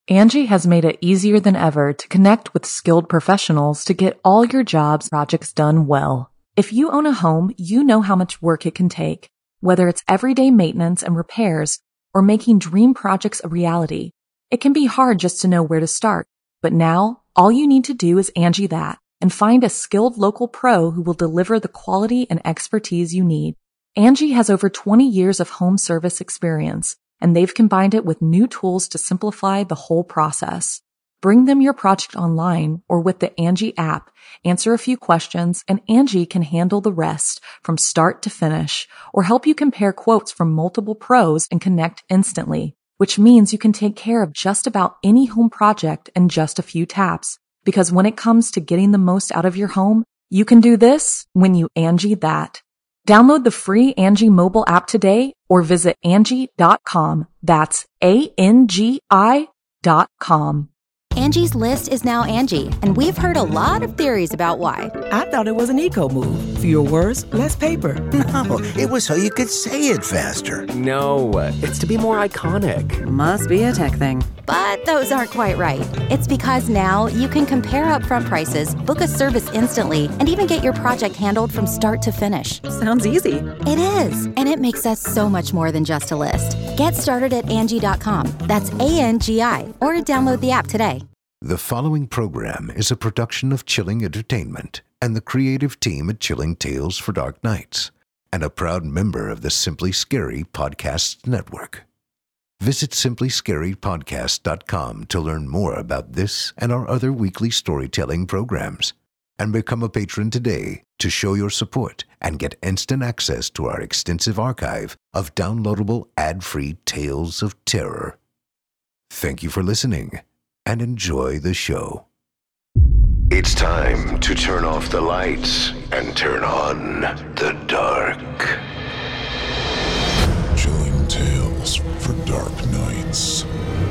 Angie has made it easier than ever to connect with skilled professionals to get all your jobs projects done well. If you own a home, you know how much work it can take, whether it's everyday maintenance and repairs or making dream projects a reality. It can be hard just to know where to start, but now all you need to do is Angie that and find a skilled local pro who will deliver the quality and expertise you need. Angie has over 20 years of home service experience, and they've combined it with new tools to simplify the whole process. Bring them your project online or with the Angie app, answer a few questions, and Angie can handle the rest from start to finish or help you compare quotes from multiple pros and connect instantly, which means you can take care of just about any home project in just a few taps. Because when it comes to getting the most out of your home, you can do this when you Angie that. Download the free Angie mobile app today or visit Angie.com. That's ANGI.com. Angie's List is now Angie, and we've heard a lot of theories about why. I thought it was an eco move. Fewer words, less paper. No, it was so you could say it faster. No, it's to be more iconic. Must be a tech thing. But those aren't quite right. It's because now you can compare upfront prices, book a service instantly, and even get your project handled from start to finish. Sounds easy. It is, and it makes us so much more than just a list. Get started at Angie.com. That's ANGI, or download the app today. The following program is a production of Chilling Entertainment and the creative team at Chilling Tales for Dark Nights, and a proud member of the Simply Scary Podcasts Network. Visit simplyscarypodcast.com to learn more about this and our other weekly storytelling programs, and become a patron today to show your support and get instant access to our extensive archive of downloadable ad-free tales of terror. Thank you for listening, and enjoy the show. It's time to turn off the lights and turn on the dark. Chilling Tales for Dark Nights.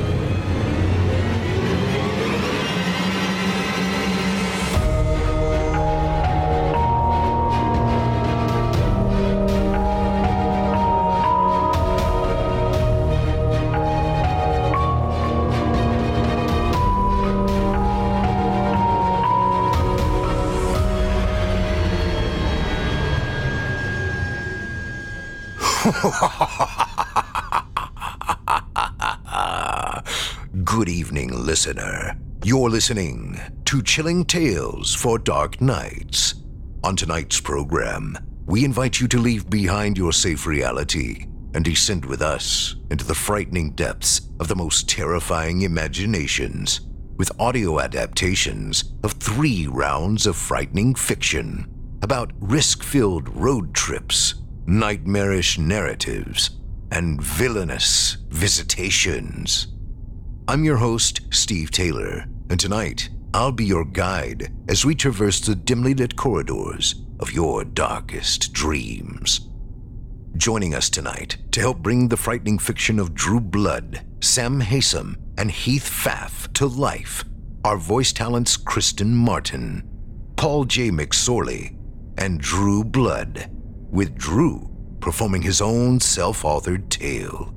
Good evening, listener. You're listening to Chilling Tales for Dark Nights. On tonight's program, we invite you to leave behind your safe reality and descend with us into the frightening depths of the most terrifying imaginations with audio adaptations of 3 rounds of frightening fiction about risk-filled road trips, nightmarish narratives, and villainous visitations. I'm your host, Steve Taylor, and tonight I'll be your guide as we traverse the dimly lit corridors of your darkest dreams. Joining us tonight to help bring the frightening fiction of Drew Blood, Sam Haysom, and Heath Pfaff to life are voice talents Kristen Martin, Paul J. McSorley, and Drew Blood, with Drew performing his own self-authored tale.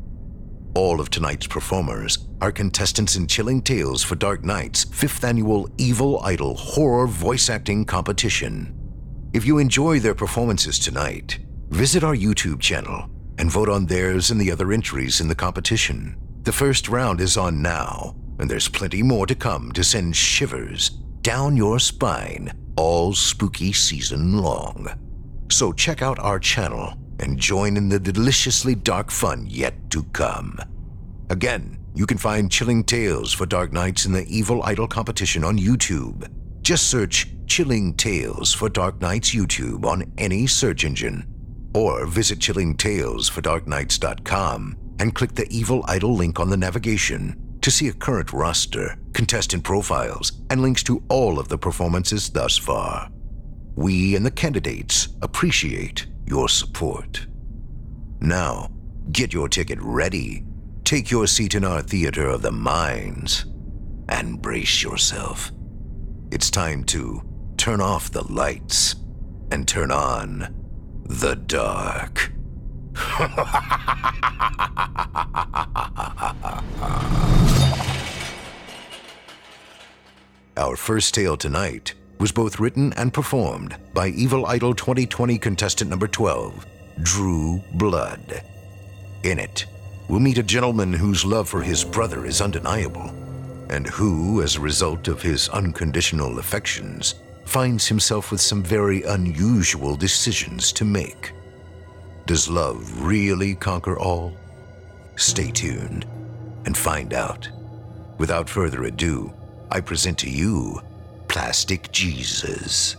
All of tonight's performers are contestants in Chilling Tales for Dark Nights' 5th annual Evil Idol horror voice acting competition. If you enjoy their performances tonight, visit our YouTube channel and vote on theirs and the other entries in the competition. The first round is on now, and there's plenty more to come to send shivers down your spine all spooky season long. So check out our channel and join in the deliciously dark fun yet to come. Again, you can find Chilling Tales for Dark Nights in the Evil Idol competition on YouTube. Just search Chilling Tales for Dark Nights YouTube on any search engine, or visit chillingtalesfordarknights.com and click the Evil Idol link on the navigation to see a current roster, contestant profiles, and links to all of the performances thus far. We and the candidates appreciate your support. Now, get your ticket ready, take your seat in our theater of the minds, and brace yourself. It's time to turn off the lights and turn on the dark. Our first tale tonight was both written and performed by Evil Idol 2020 contestant number 12, Drew Blood. In it, we'll meet a gentleman whose love for his brother is undeniable, and who, as a result of his unconditional affections, finds himself with some very unusual decisions to make. Does love really conquer all? Stay tuned and find out. Without further ado, I present to you Plastic Jesus.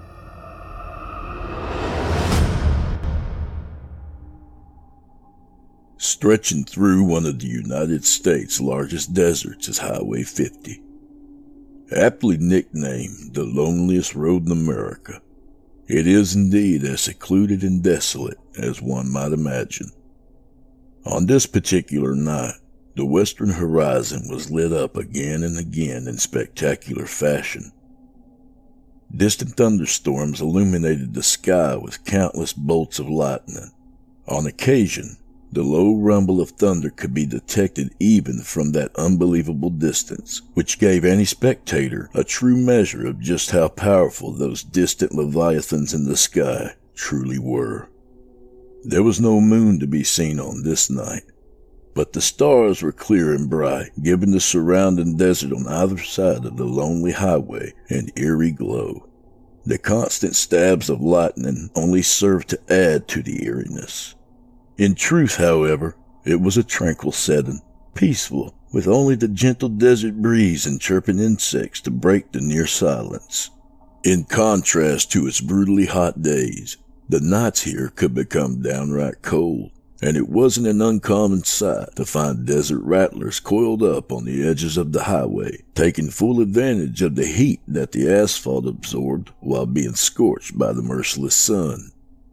Stretching through one of the United States' largest deserts is Highway 50. Aptly nicknamed the loneliest road in America, it is indeed as secluded and desolate as one might imagine. On this particular night, the western horizon was lit up again and again in spectacular fashion. Distant thunderstorms illuminated the sky with countless bolts of lightning. On occasion, the low rumble of thunder could be detected even from that unbelievable distance, which gave any spectator a true measure of just how powerful those distant leviathans in the sky truly were. There was no moon to be seen on this night, but the stars were clear and bright, giving the surrounding desert on either side of the lonely highway an eerie glow. The constant stabs of lightning only served to add to the eeriness. In truth, however, it was a tranquil setting, peaceful, with only the gentle desert breeze and chirping insects to break the near silence. In contrast to its brutally hot days, the nights here could become downright cold, and it wasn't an uncommon sight to find desert rattlers coiled up on the edges of the highway, taking full advantage of the heat that the asphalt absorbed while being scorched by the merciless sun.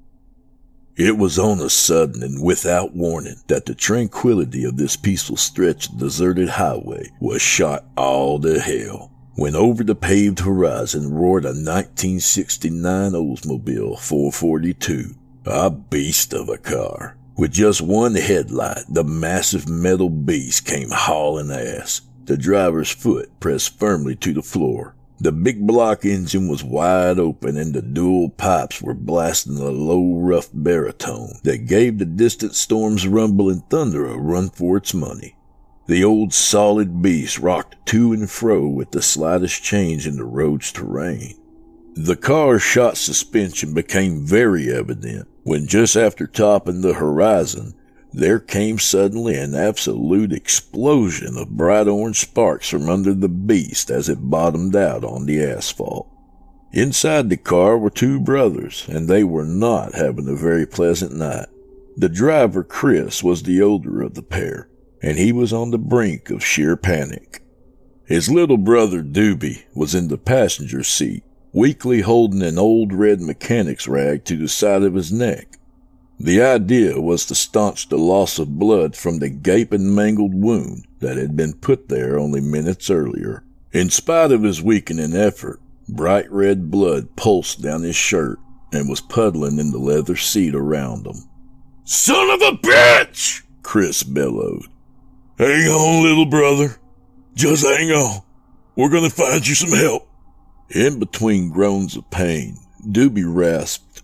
It was on a sudden and without warning that the tranquility of this peaceful stretch of deserted highway was shot all to hell, when over the paved horizon roared a 1969 Oldsmobile 442, a beast of a car. With just one headlight, the massive metal beast came hauling ass, the driver's foot pressed firmly to the floor. The big block engine was wide open and the dual pipes were blasting a low, rough baritone that gave the distant storm's rumble and thunder a run for its money. The old solid beast rocked to and fro with the slightest change in the road's terrain. The car's shot suspension became very evident when, just after topping the horizon, there came suddenly an absolute explosion of bright orange sparks from under the beast as it bottomed out on the asphalt. Inside the car were two brothers, and they were not having a very pleasant night. The driver, Chris, was the older of the pair, and he was on the brink of sheer panic. His little brother, Doobie, was in the passenger seat, weakly holding an old red mechanic's rag to the side of his neck. The idea was to staunch the loss of blood from the gaping mangled wound that had been put there only minutes earlier. In spite of his weakening effort, bright red blood pulsed down his shirt and was puddling in the leather seat around him. "Son of a bitch!" Chris bellowed. "Hang on, little brother. Just hang on. We're gonna find you some help." In between groans of pain, Doobie rasped,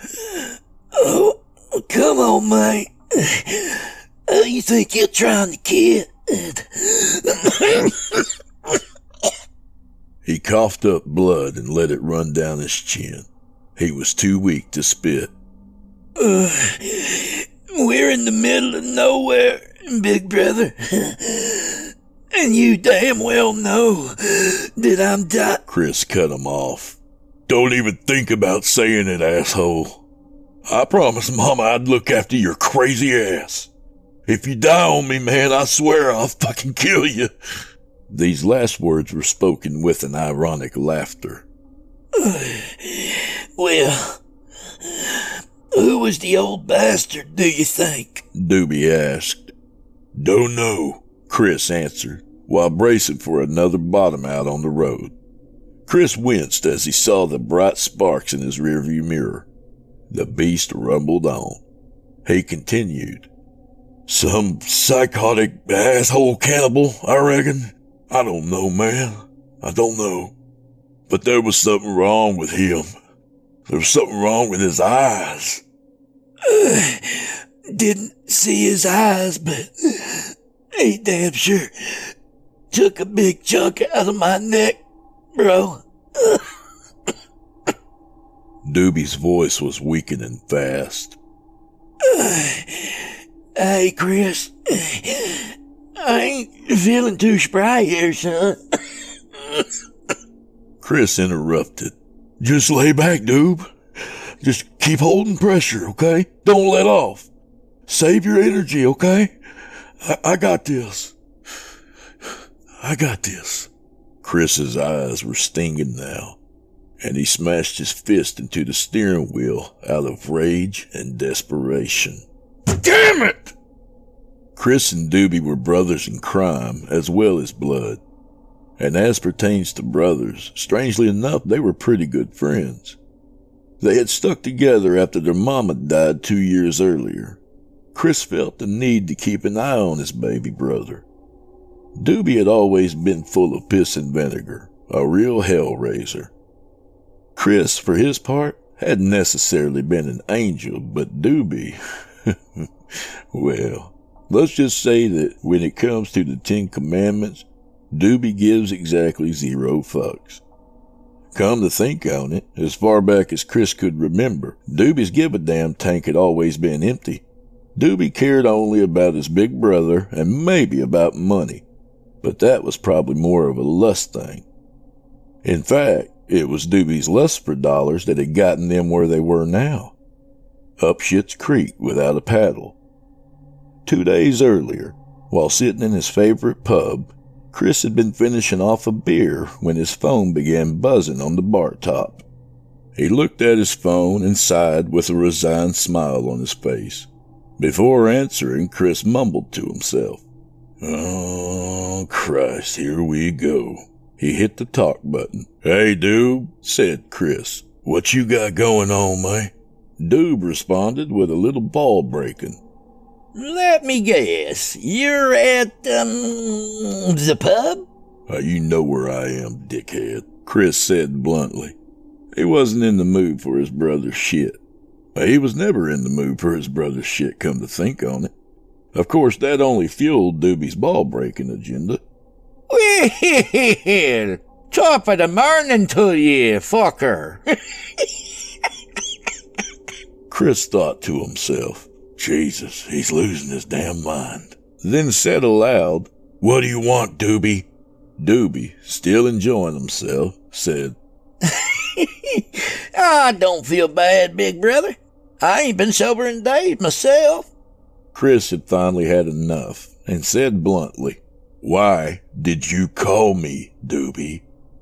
"Oh, come on, mate. You think you're trying to kid?" He coughed up blood and let it run down his chin. He was too weak to spit. "We're in the middle of nowhere, big brother. And you damn well know that I'm dying." Chris cut him off. "Don't even think about saying it, asshole. I promised Mama I'd look after your crazy ass. If you die on me, man, I swear I'll fucking kill you." These last words were spoken with an ironic laughter. "Well, who was the old bastard, do you think?" Doobie asked. "Don't know," Chris answered, while bracing for another bottom out on the road. Chris winced as he saw the bright sparks in his rearview mirror. The beast rumbled on. He continued, "Some psychotic asshole cannibal, I reckon. I don't know, man. I don't know. But there was something wrong with him. There was something wrong with his eyes. Didn't see his eyes, but he damn sure took a big chunk out of my neck, bro. Doobie's voice was weakening fast. Hey, Chris. I ain't feeling too spry here, son. Chris interrupted. Just lay back, Doob. Just keep holding pressure, okay? Don't let off. Save your energy, okay? I got this. I got this. Chris's eyes were stinging now, and he smashed his fist into the steering wheel out of rage and desperation. Damn it! Chris and Doobie were brothers in crime as well as blood. And as pertains to brothers, strangely enough, they were pretty good friends. They had stuck together after their mama died 2 years earlier. Chris felt the need to keep an eye on his baby brother. Doobie had always been full of piss and vinegar, a real hell-raiser. Chris, for his part, hadn't necessarily been an angel, but Doobie, well, let's just say that when it comes to the 10 Commandments, Doobie gives exactly 0 fucks. Come to think on it, as far back as Chris could remember, Doobie's give-a-damn tank had always been empty. Doobie cared only about his big brother and maybe about money, but that was probably more of a lust thing. In fact, it was Doobie's lust for dollars that had gotten them where they were now. Up Schitt's Creek without a paddle. 2 days earlier, while sitting in his favorite pub, Chris had been finishing off a beer when his phone began buzzing on the bar top. He looked at his phone and sighed with a resigned smile on his face. Before answering, Chris mumbled to himself. Oh, Christ, here we go. He hit the talk button. Hey, Doob, said Chris. What you got going on, man? Doob responded with a little ball breaking. Let me guess, you're at, the pub? You know where I am, dickhead, Chris said bluntly. He wasn't in the mood for his brother's shit. He was never in the mood for his brother's shit, come to think on it. Of course, that only fueled Doobie's ball-breaking agenda. Well, top of the morning to you, fucker. Chris thought to himself, Jesus, he's losing his damn mind. Then said aloud, What do you want, Doobie? Doobie, still enjoying himself, said, I don't feel bad, big brother. I ain't been sober in days myself. Chris had finally had enough and said bluntly, Why did you call me, Doobie?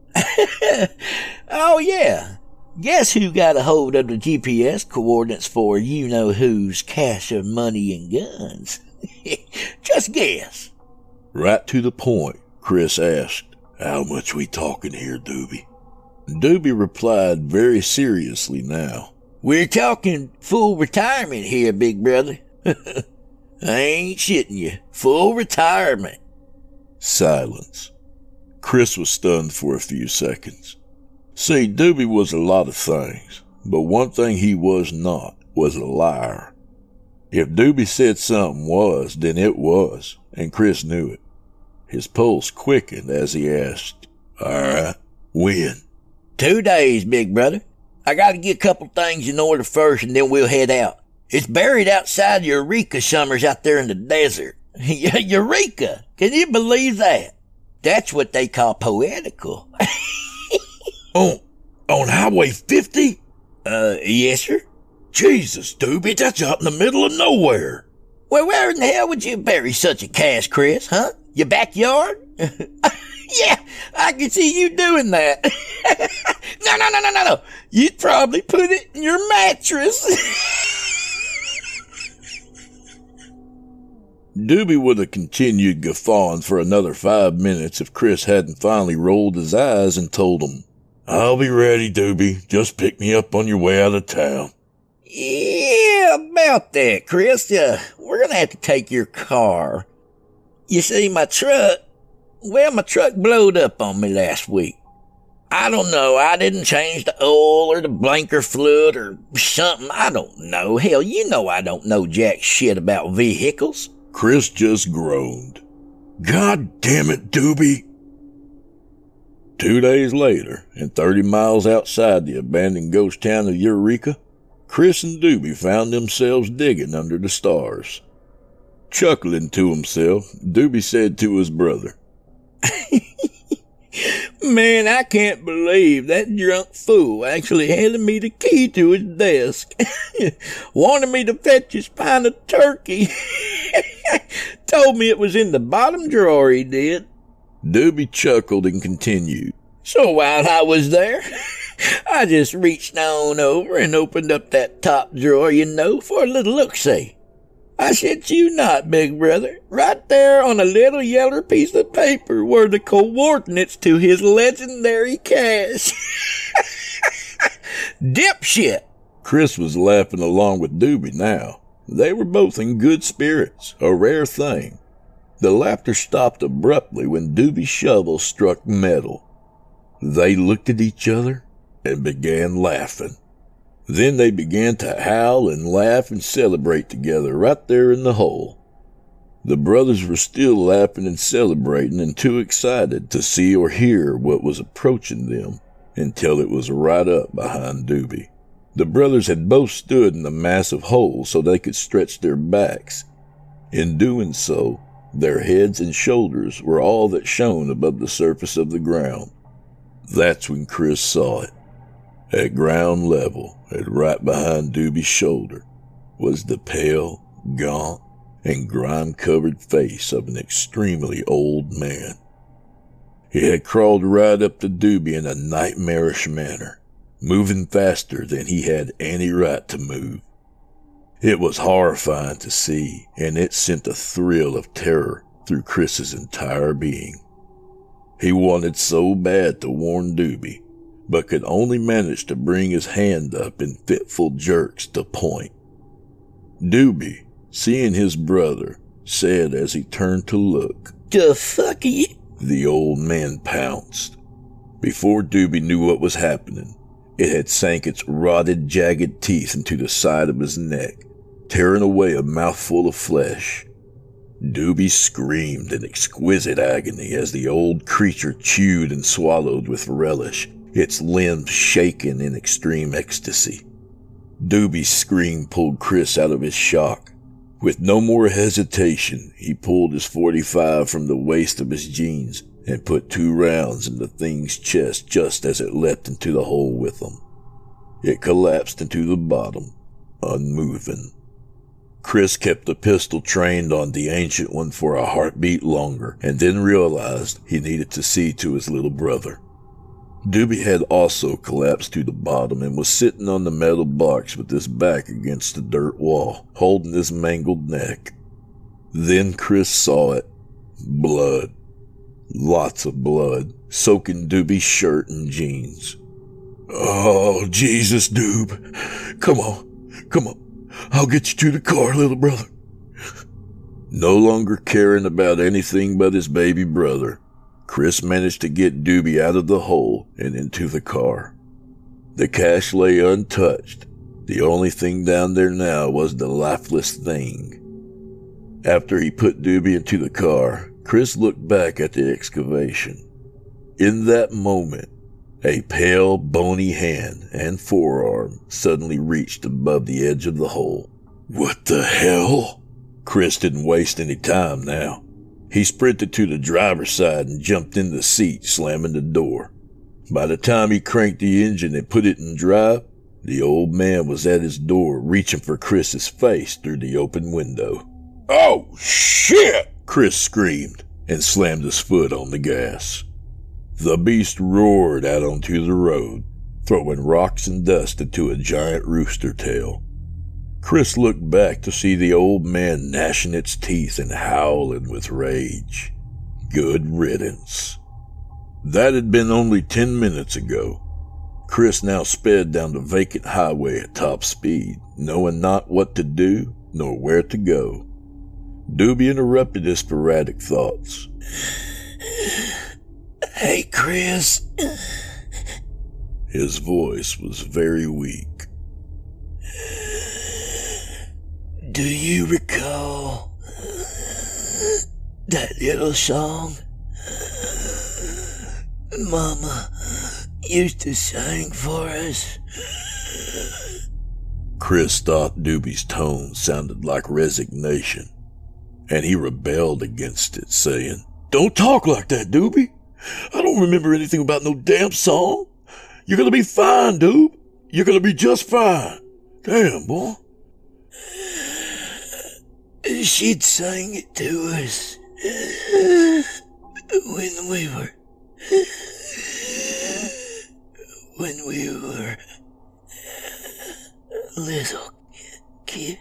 Oh, yeah. Guess who got a hold of the GPS coordinates for you-know-who's cache of money and guns? Just guess. Right to the point, Chris asked, How much we talking here, Doobie? Doobie replied very seriously now. We're talking full retirement here, big brother. I ain't shitting you. Full retirement. Silence. Chris was stunned for a few seconds. See, Doobie was a lot of things, but one thing he was not was a liar. If Doobie said something was, then it was, and Chris knew it. His pulse quickened as he asked, All right, when? 2 days, big brother. I gotta get a couple things in order first and then we'll head out. It's buried outside Eureka Summers out there in the desert. Eureka! Can you believe that? That's what they call poetical. On Highway 50? Yes, sir. Jesus, Doobie, that's out in the middle of nowhere. Well, where in the hell would you bury such a cache, Chris, huh? Your backyard? Yeah, I can see you doing that. No. You'd probably put it in your mattress. Doobie would have continued guffawing for another 5 minutes if Chris hadn't finally rolled his eyes and told him, I'll be ready, Doobie. Just pick me up on your way out of town. Yeah, about that, Chris. We're gonna have to take your car. You see, my truck, Well, my truck blowed up on me last week. I don't know. I didn't change the oil or the blinker fluid or something. I don't know. Hell, you know I don't know jack shit about vehicles. Chris just groaned. God damn it, Doobie. 2 days later, and 30 miles outside the abandoned ghost town of Eureka, Chris and Doobie found themselves digging under the stars. Chuckling to himself, Doobie said to his brother, Man, I can't believe that drunk fool actually handed me the key to his desk. Wanted me to fetch his pint of turkey. Told me it was in the bottom drawer, he did. Doobie chuckled and continued. So while I was there, I just reached on over and opened up that top drawer, for a little look-see. I shit you not, big brother. Right there on a little yellow piece of paper were the coordinates to his legendary cache. Dipshit! Chris was laughing along with Doobie now. They were both in good spirits, a rare thing. The laughter stopped abruptly when Doobie's shovel struck metal. They looked at each other and began laughing. Then they began to howl and laugh and celebrate together right there in the hole. The brothers were still laughing and celebrating and too excited to see or hear what was approaching them until it was right up behind Doobie. The brothers had both stood in the massive hole so they could stretch their backs. In doing so, their heads and shoulders were all that shone above the surface of the ground. That's when Chris saw it. At ground level, and right behind Doobie's shoulder, was the pale, gaunt, and grime-covered face of an extremely old man. He had crawled right up to Doobie in a nightmarish manner, moving faster than he had any right to move. It was horrifying to see, and it sent a thrill of terror through Chris's entire being. He wanted so bad to warn Doobie, but could only manage to bring his hand up in fitful jerks to point. Doobie, seeing his brother, said as he turned to look, "The fuck are you?" The old man pounced. Before Doobie knew what was happening, it had sank its rotted, jagged teeth into the side of his neck, tearing away a mouthful of flesh. Doobie screamed in exquisite agony as the old creature chewed and swallowed with relish, its limbs shaking in extreme ecstasy. Doobie's scream pulled Chris out of his shock. With no more hesitation, he pulled his .45 from the waist of his jeans and put 2 rounds in the thing's chest just as it leapt into the hole with them. It collapsed into the bottom, unmoving. Chris kept the pistol trained on the ancient one for a heartbeat longer and then realized he needed to see to his little brother. Doobie had also collapsed to the bottom and was sitting on the metal box with his back against the dirt wall, holding his mangled neck. Then Chris saw it. Blood. Lots of blood, soaking Doobie's shirt and jeans. "Oh, Jesus, Doob. Come on. I'll get you to the car, little brother." No longer caring about anything but his baby brother, Chris managed to get Doobie out of the hole and into the car. The cache lay untouched. The only thing down there now was the lifeless thing. After he put Doobie into the car, Chris looked back at the excavation. In that moment, a pale, bony hand and forearm suddenly reached above the edge of the hole. What the hell? Chris didn't waste any time now. He sprinted to the driver's side and jumped in the seat, slamming the door. By the time he cranked the engine and put it in drive, the old man was at his door reaching for Chris's face through the open window. "Oh, shit!" Chris screamed and slammed his foot on the gas. The beast roared out onto the road, throwing rocks and dust into a giant rooster tail. Chris looked back to see the old man gnashing its teeth and howling with rage. Good riddance. That had been only 10 minutes ago. Chris now sped down the vacant highway at top speed, knowing not what to do nor where to go. Doobie interrupted his sporadic thoughts. Hey, Chris. His voice was very weak. Do you recall that little song Mama used to sing for us? Chris thought Doobie's tone sounded like resignation, and he rebelled against it, saying, "Don't talk like that, Doobie. I don't remember anything about no damn song. You're gonna be fine, Doob. You're gonna be just fine. Damn, boy." She'd sing it to us when we were little kid.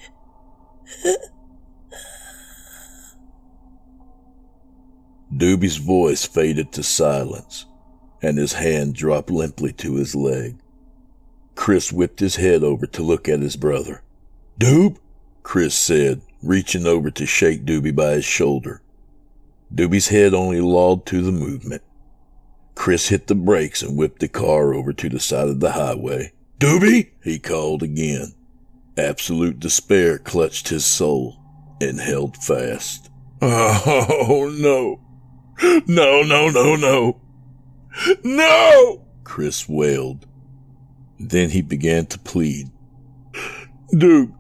Doobie's voice faded to silence, and his hand dropped limply to his leg. Chris whipped his head over to look at his brother. "Doob," Chris said, reaching over to shake Doobie by his shoulder. Doobie's head only lolled to the movement. Chris hit the brakes and whipped the car over to the side of the highway. "Doobie!" he called again. Absolute despair clutched his soul and held fast. "Oh, no. No, no, no, no. No!" Chris wailed. Then he began to plead. "Doob,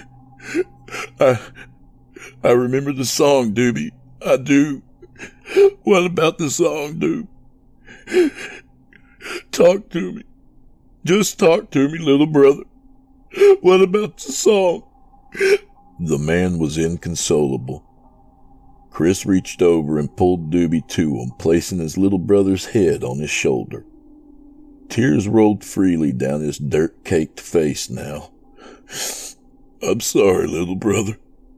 I remember the song, Doobie. I do. What about the song, Doob? Talk to me. Just talk to me, little brother. What about the song?" The man was inconsolable. Chris reached over and pulled Doobie to him, placing his little brother's head on his shoulder. Tears rolled freely down his dirt-caked face now. "I'm sorry, little brother.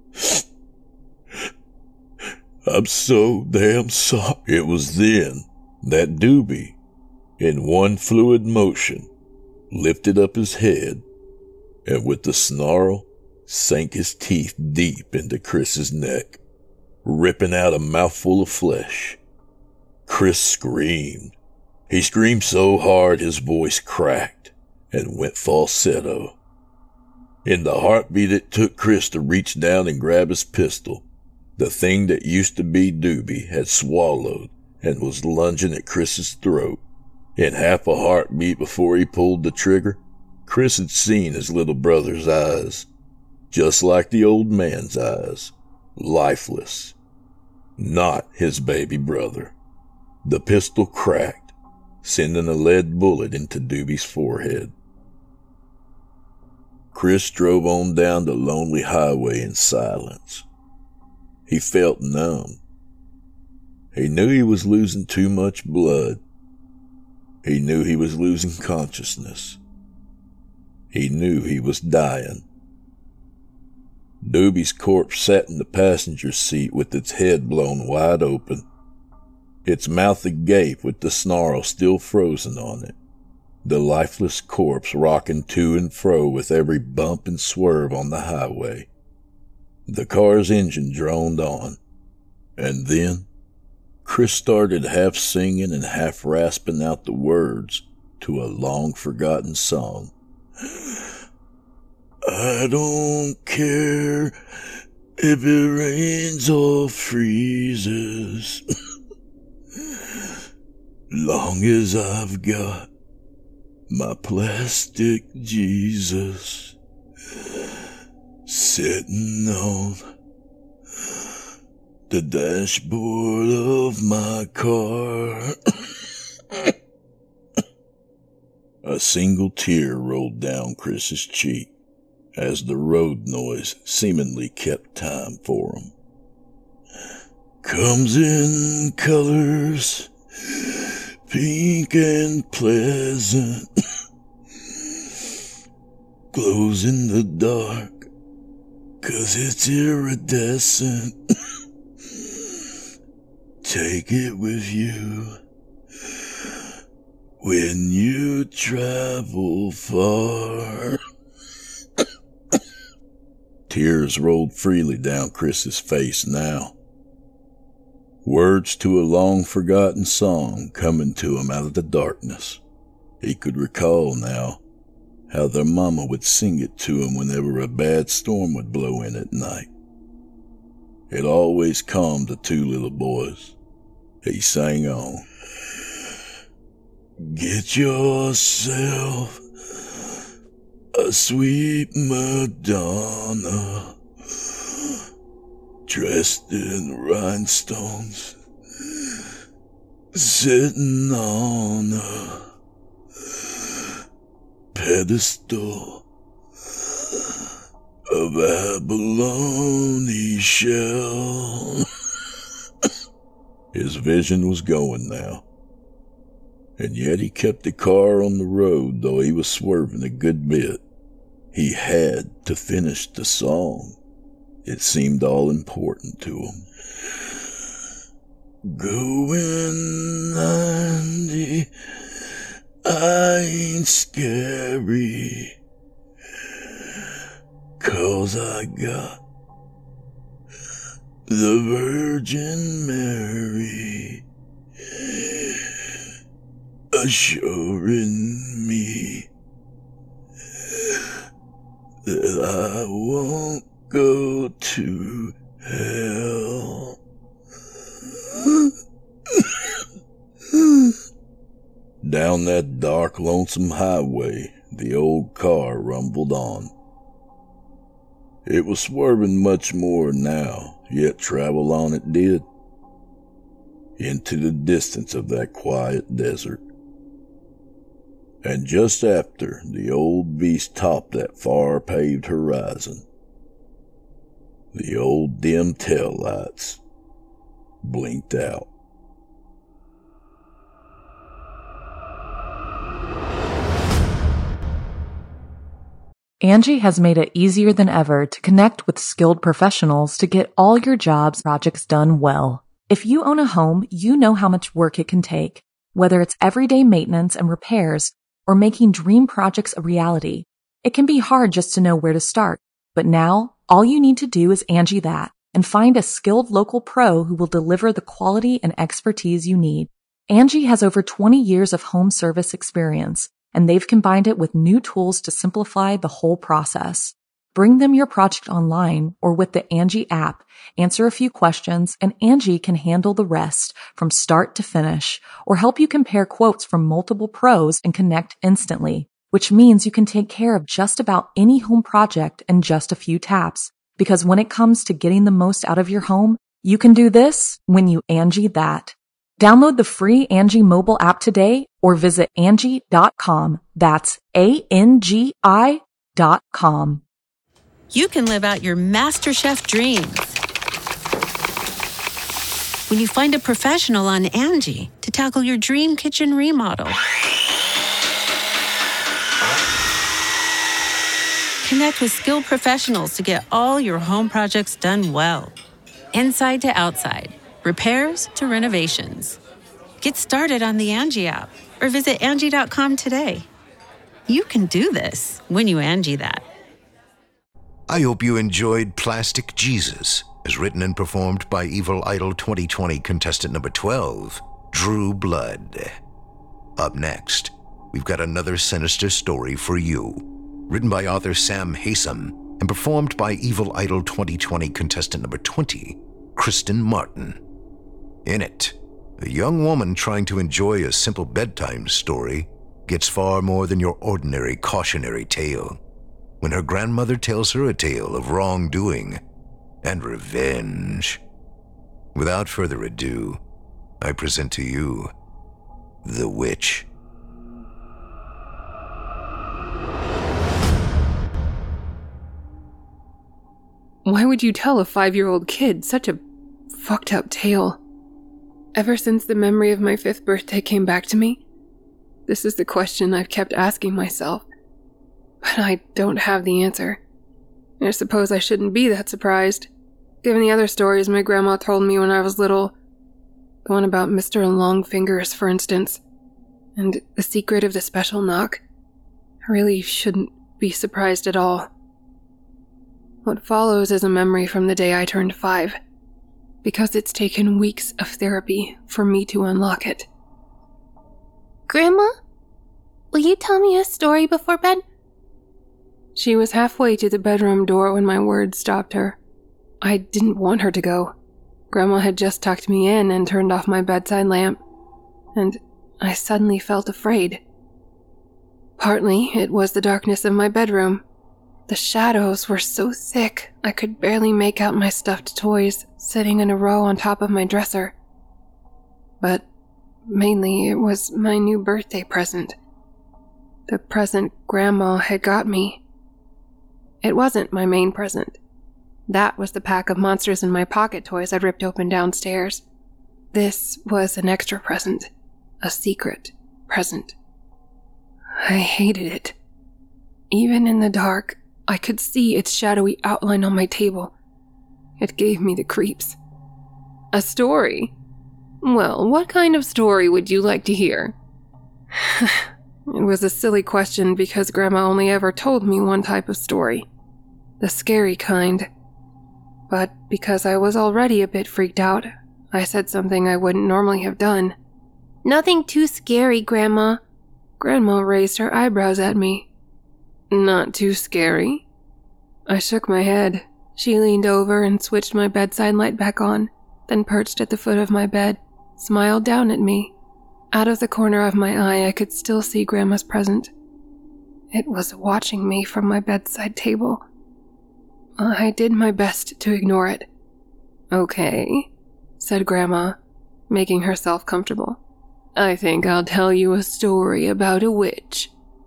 I'm so damn sorry." It was then that Doobie, in one fluid motion, lifted up his head and with the snarl sank his teeth deep into Chris's neck, ripping out a mouthful of flesh. Chris screamed. He screamed so hard his voice cracked and went falsetto. In the heartbeat it took Chris to reach down and grab his pistol, the thing that used to be Doobie had swallowed and was lunging at Chris's throat. In half a heartbeat before he pulled the trigger, Chris had seen his little brother's eyes, just like the old man's eyes, lifeless. Not his baby brother. The pistol cracked, sending a lead bullet into Doobie's forehead. Chris drove on down the lonely highway in silence. He felt numb. He knew he was losing too much blood. He knew he was losing consciousness. He knew he was dying. Doobie's corpse sat in the passenger seat with its head blown wide open, its mouth agape with the snarl still frozen on it, the lifeless corpse rocking to and fro with every bump and swerve on the highway. The car's engine droned on, and then Chris started half singing and half rasping out the words to a long-forgotten song. I don't care if it rains or freezes, long as I've got my plastic Jesus sitting on the dashboard of my car. A single tear rolled down Chris's cheek as the road noise seemingly kept time for him. Comes in colors, pink and pleasant, glows in the dark, 'cause it's iridescent. Take it with you when you travel far. Tears rolled freely down Chris's face now. Words to a long-forgotten song coming to him out of the darkness. He could recall now how their mama would sing it to him whenever a bad storm would blow in at night. It always calmed the two little boys. He sang on. Get yourself a sweet Madonna, dressed in rhinestones, sitting on a pedestal of abalone shell. His vision was going now, and yet he kept the car on the road, though he was swerving a good bit. He had to finish the song. It seemed all important to him. Going 90, I ain't scary, 'cause I got the Virgin Mary assuring me that I won't go to hell. Down that dark, lonesome highway, the old car rumbled on. It was swerving much more now, yet travel on it did, into the distance of that quiet desert. And just after the old beast topped that far-paved horizon, the old dim taillights blinked out. Angie has made it easier than ever to connect with skilled professionals to get all your jobs projects done well. If you own a home, you know how much work it can take, whether it's everyday maintenance and repairs or making dream projects a reality. It can be hard just to know where to start, but now all you need to do is Angie that and find a skilled local pro who will deliver the quality and expertise you need. Angie has over 20 years of home service experience, and they've combined it with new tools to simplify the whole process. Bring them your project online or with the Angie app, answer a few questions, and Angie can handle the rest from start to finish, or help you compare quotes from multiple pros and connect instantly, which means you can take care of just about any home project in just a few taps. Because when it comes to getting the most out of your home, you can do this when you Angie that. Download the free Angie mobile app today or visit Angie.com. That's ANGI.com. You can live out your MasterChef dreams when you find a professional on Angie to tackle your dream kitchen remodel. Connect with skilled professionals to get all your home projects done well. Inside to outside, repairs to renovations. Get started on the Angie app or visit Angie.com today. You can do this when you Angie that. I hope you enjoyed Plastic Jesus, as written and performed by Evil Idol 2020 contestant number 12, Drew Blood. Up next, we've got another sinister story for you, written by author Sam Haysom and performed by Evil Idol 2020 contestant number 20, Kristen Martin. In it, a young woman trying to enjoy a simple bedtime story gets far more than your ordinary cautionary tale when her grandmother tells her a tale of wrongdoing and revenge. Without further ado, I present to you The Witch. Why would you tell a 5-year-old kid such a fucked up tale? Ever since the memory of my 5th birthday came back to me, this is the question I've kept asking myself. But I don't have the answer. I suppose I shouldn't be that surprised, given the other stories my grandma told me when I was little. The one about Mr. Longfingers, for instance, and the secret of the special knock. I really shouldn't be surprised at all. What follows is a memory from the day I turned 5. because it's taken weeks of therapy for me to unlock it. Grandma, will you tell me a story before bed? She was halfway to the bedroom door when my words stopped her. I didn't want her to go. Grandma had just tucked me in and turned off my bedside lamp, and I suddenly felt afraid. Partly, it was the darkness of my bedroom. The shadows were so thick I could barely make out my stuffed toys sitting in a row on top of my dresser. But mainly it was my new birthday present. The present Grandma had got me. It wasn't my main present. That was the pack of Monsters in My Pocket toys I'd ripped open downstairs. This was an extra present. A secret present. I hated it. Even in the dark, I could see its shadowy outline on my table. It gave me the creeps. A story? Well, what kind of story would you like to hear? It was a silly question because Grandma only ever told me one type of story. The scary kind. But because I was already a bit freaked out, I said something I wouldn't normally have done. Nothing too scary, Grandma. Grandma raised her eyebrows at me. Not too scary? I shook my head. She leaned over and switched my bedside light back on, then perched at the foot of my bed, smiled down at me. Out of the corner of my eye, I could still see Grandma's present. It was watching me from my bedside table. I did my best to ignore it. Okay, said Grandma, making herself comfortable. I think I'll tell you a story about a witch.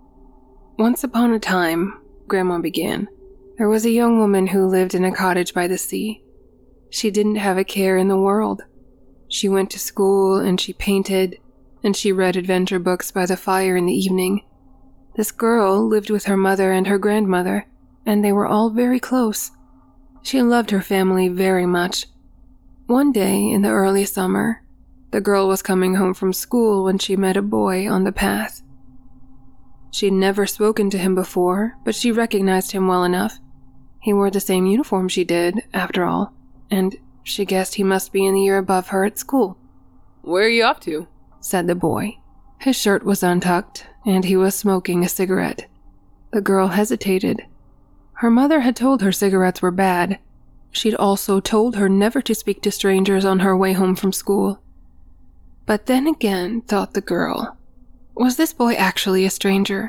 Once upon a time, Grandma began, there was a young woman who lived in a cottage by the sea. She didn't have a care in the world. She went to school and she painted, and she read adventure books by the fire in the evening. This girl lived with her mother and her grandmother, and they were all very close. She loved her family very much. One day in the early summer, the girl was coming home from school when she met a boy on the path. She'd never spoken to him before, but she recognized him well enough. He wore the same uniform she did, after all, and she guessed he must be in the year above her at school. "Where are you off to?" said the boy. His shirt was untucked, and he was smoking a cigarette. The girl hesitated. Her mother had told her cigarettes were bad. She'd also told her never to speak to strangers on her way home from school. But then again, thought the girl, was this boy actually a stranger?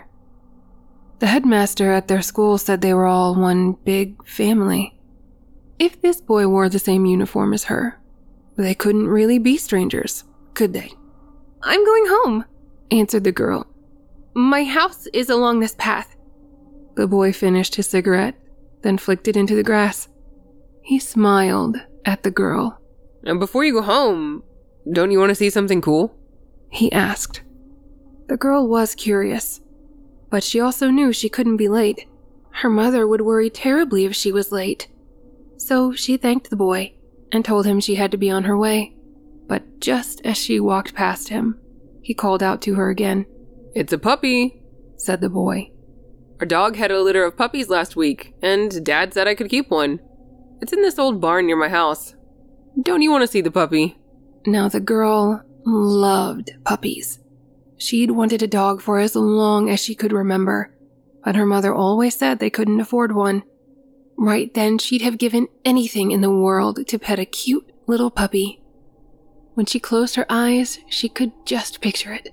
The headmaster at their school said they were all one big family. If this boy wore the same uniform as her, they couldn't really be strangers, could they? "I'm going home," answered the girl. "My house is along this path." The boy finished his cigarette, then flicked it into the grass. He smiled at the girl. "And before you go home, don't you want to see something cool?" he asked. The girl was curious, but she also knew she couldn't be late. Her mother would worry terribly if she was late. So she thanked the boy and told him she had to be on her way. But just as she walked past him, he called out to her again. "It's a puppy," said the boy. "Our dog had a litter of puppies last week, and Dad said I could keep one. It's in this old barn near my house. Don't you want to see the puppy?" Now the girl loved puppies. She'd wanted a dog for as long as she could remember, but her mother always said they couldn't afford one. Right then, she'd have given anything in the world to pet a cute little puppy. When she closed her eyes, she could just picture it.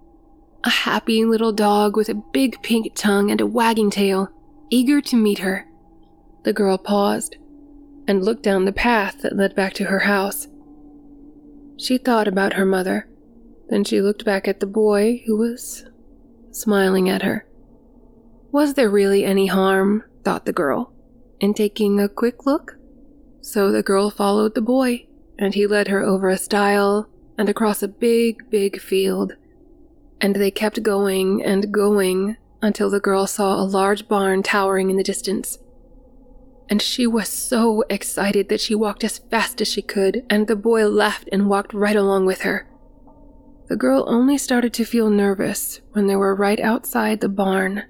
A happy little dog with a big pink tongue and a wagging tail, eager to meet her. The girl paused and looked down the path that led back to her house. She thought about her mother. Then she looked back at the boy who was smiling at her. Was there really any harm, thought the girl, in taking a quick look? So the girl followed the boy, and he led her over a stile and across a big, big field. And they kept going and going until the girl saw a large barn towering in the distance. And she was so excited that she walked as fast as she could, and the boy laughed and walked right along with her. The girl only started to feel nervous when they were right outside the barn.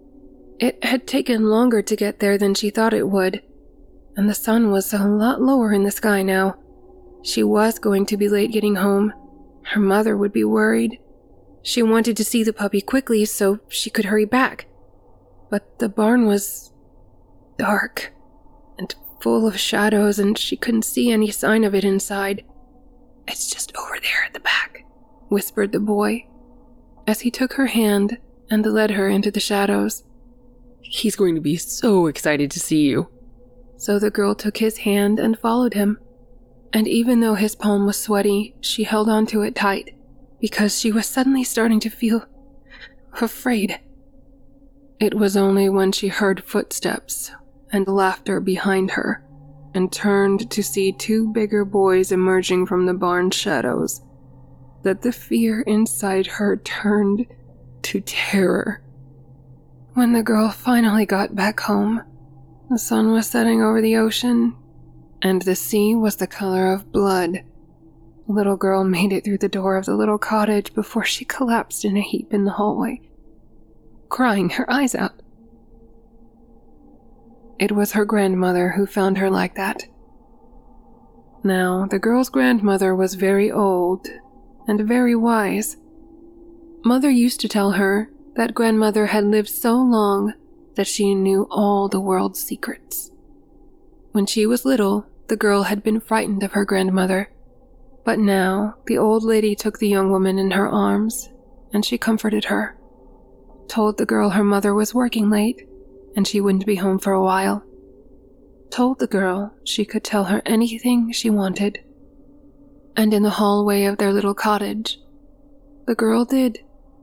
It had taken longer to get there than she thought it would, and the sun was a lot lower in the sky now. She was going to be late getting home. Her mother would be worried. She wanted to see the puppy quickly so she could hurry back. But the barn was dark and full of shadows, and she couldn't see any sign of it inside. "It's just over there at the back," whispered the boy, as he took her hand and led her into the shadows. "He's going to be so excited to see you." So the girl took his hand and followed him. And even though his palm was sweaty, she held onto it tight, because she was suddenly starting to feel afraid. It was only when she heard footsteps and laughter behind her, and turned to see two bigger boys emerging from the barn shadows, that the fear inside her turned to terror. When the girl finally got back home, the sun was setting over the ocean, and the sea was the color of blood. The little girl made it through the door of the little cottage before she collapsed in a heap in the hallway, crying her eyes out. It was her grandmother who found her like that. Now, the girl's grandmother was very old and very wise. Mother used to tell her that grandmother had lived so long that she knew all the world's secrets. When she was little, the girl had been frightened of her grandmother, but now the old lady took the young woman in her arms, and she comforted her, told the girl her mother was working late, and she wouldn't be home for a while, told the girl she could tell her anything she wanted. And in the hallway of their little cottage, the girl did.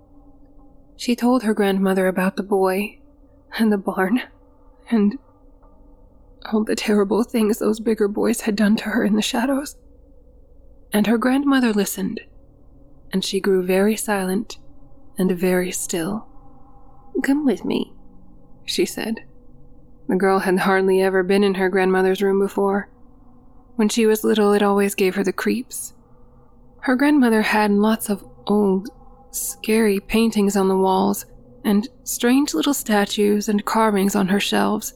She told her grandmother about the boy, and the barn, and all the terrible things those bigger boys had done to her in the shadows. And her grandmother listened, and she grew very silent and very still. "Come with me," she said. The girl had hardly ever been in her grandmother's room before. When she was little, it always gave her the creeps. Her grandmother had lots of old, scary paintings on the walls, and strange little statues and carvings on her shelves.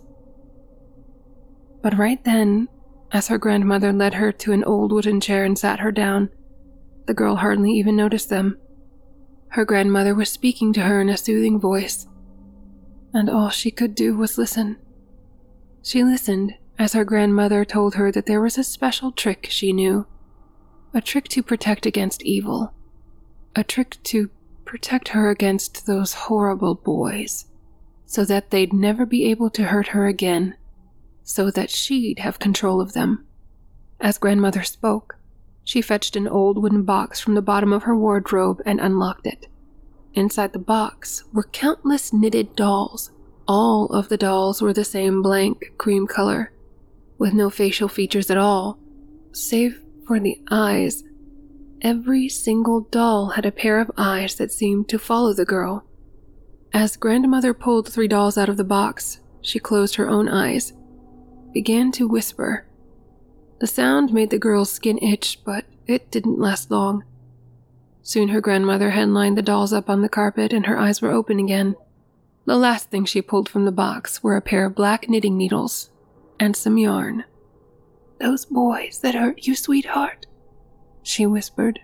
But right then, as her grandmother led her to an old wooden chair and sat her down, the girl hardly even noticed them. Her grandmother was speaking to her in a soothing voice, and all she could do was listen. She listened as her grandmother told her that there was a special trick she knew, a trick to protect against evil, a trick to protect her against those horrible boys, so that they'd never be able to hurt her again, so that she'd have control of them. As grandmother spoke, she fetched an old wooden box from the bottom of her wardrobe and unlocked it. Inside the box were countless knitted dolls. All of the dolls were the same blank cream color, with no facial features at all, save for the eyes. Every single doll had a pair of eyes that seemed to follow the girl. As grandmother pulled 3 dolls out of the box, she closed her own eyes, began to whisper. The sound made the girl's skin itch, but it didn't last long. Soon her grandmother had lined the dolls up on the carpet and her eyes were open again. The last thing she pulled from the box were a pair of black knitting needles and some yarn. "Those boys that hurt you, sweetheart," she whispered.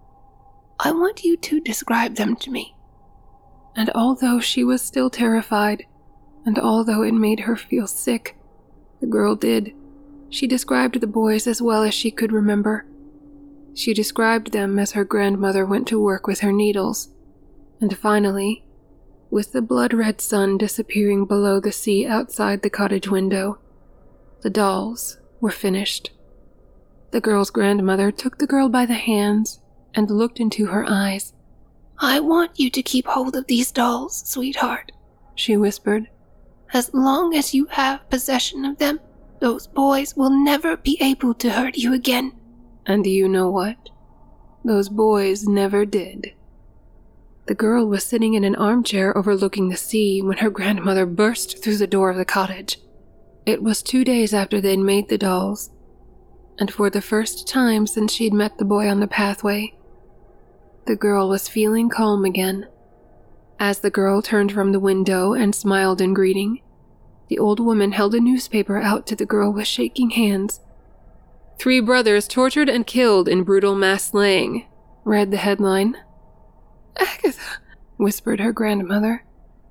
"I want you to describe them to me." And although she was still terrified, and although it made her feel sick, the girl did. She described the boys as well as she could remember. She described them as her grandmother went to work with her needles. And finally, with the blood-red sun disappearing below the sea outside the cottage window, the dolls were finished. The girl's grandmother took the girl by the hands and looked into her eyes. "I want you to keep hold of these dolls, sweetheart," she whispered. "As long as you have possession of them, those boys will never be able to hurt you again." And you know what? Those boys never did. The girl was sitting in an armchair overlooking the sea when her grandmother burst through the door of the cottage. It was 2 days after they'd made the dolls, and for the first time since she'd met the boy on the pathway, the girl was feeling calm again. As the girl turned from the window and smiled in greeting, the old woman held a newspaper out to the girl with shaking hands. 3 brothers tortured and killed in brutal mass slaying, read the headline. Agatha, whispered her grandmother.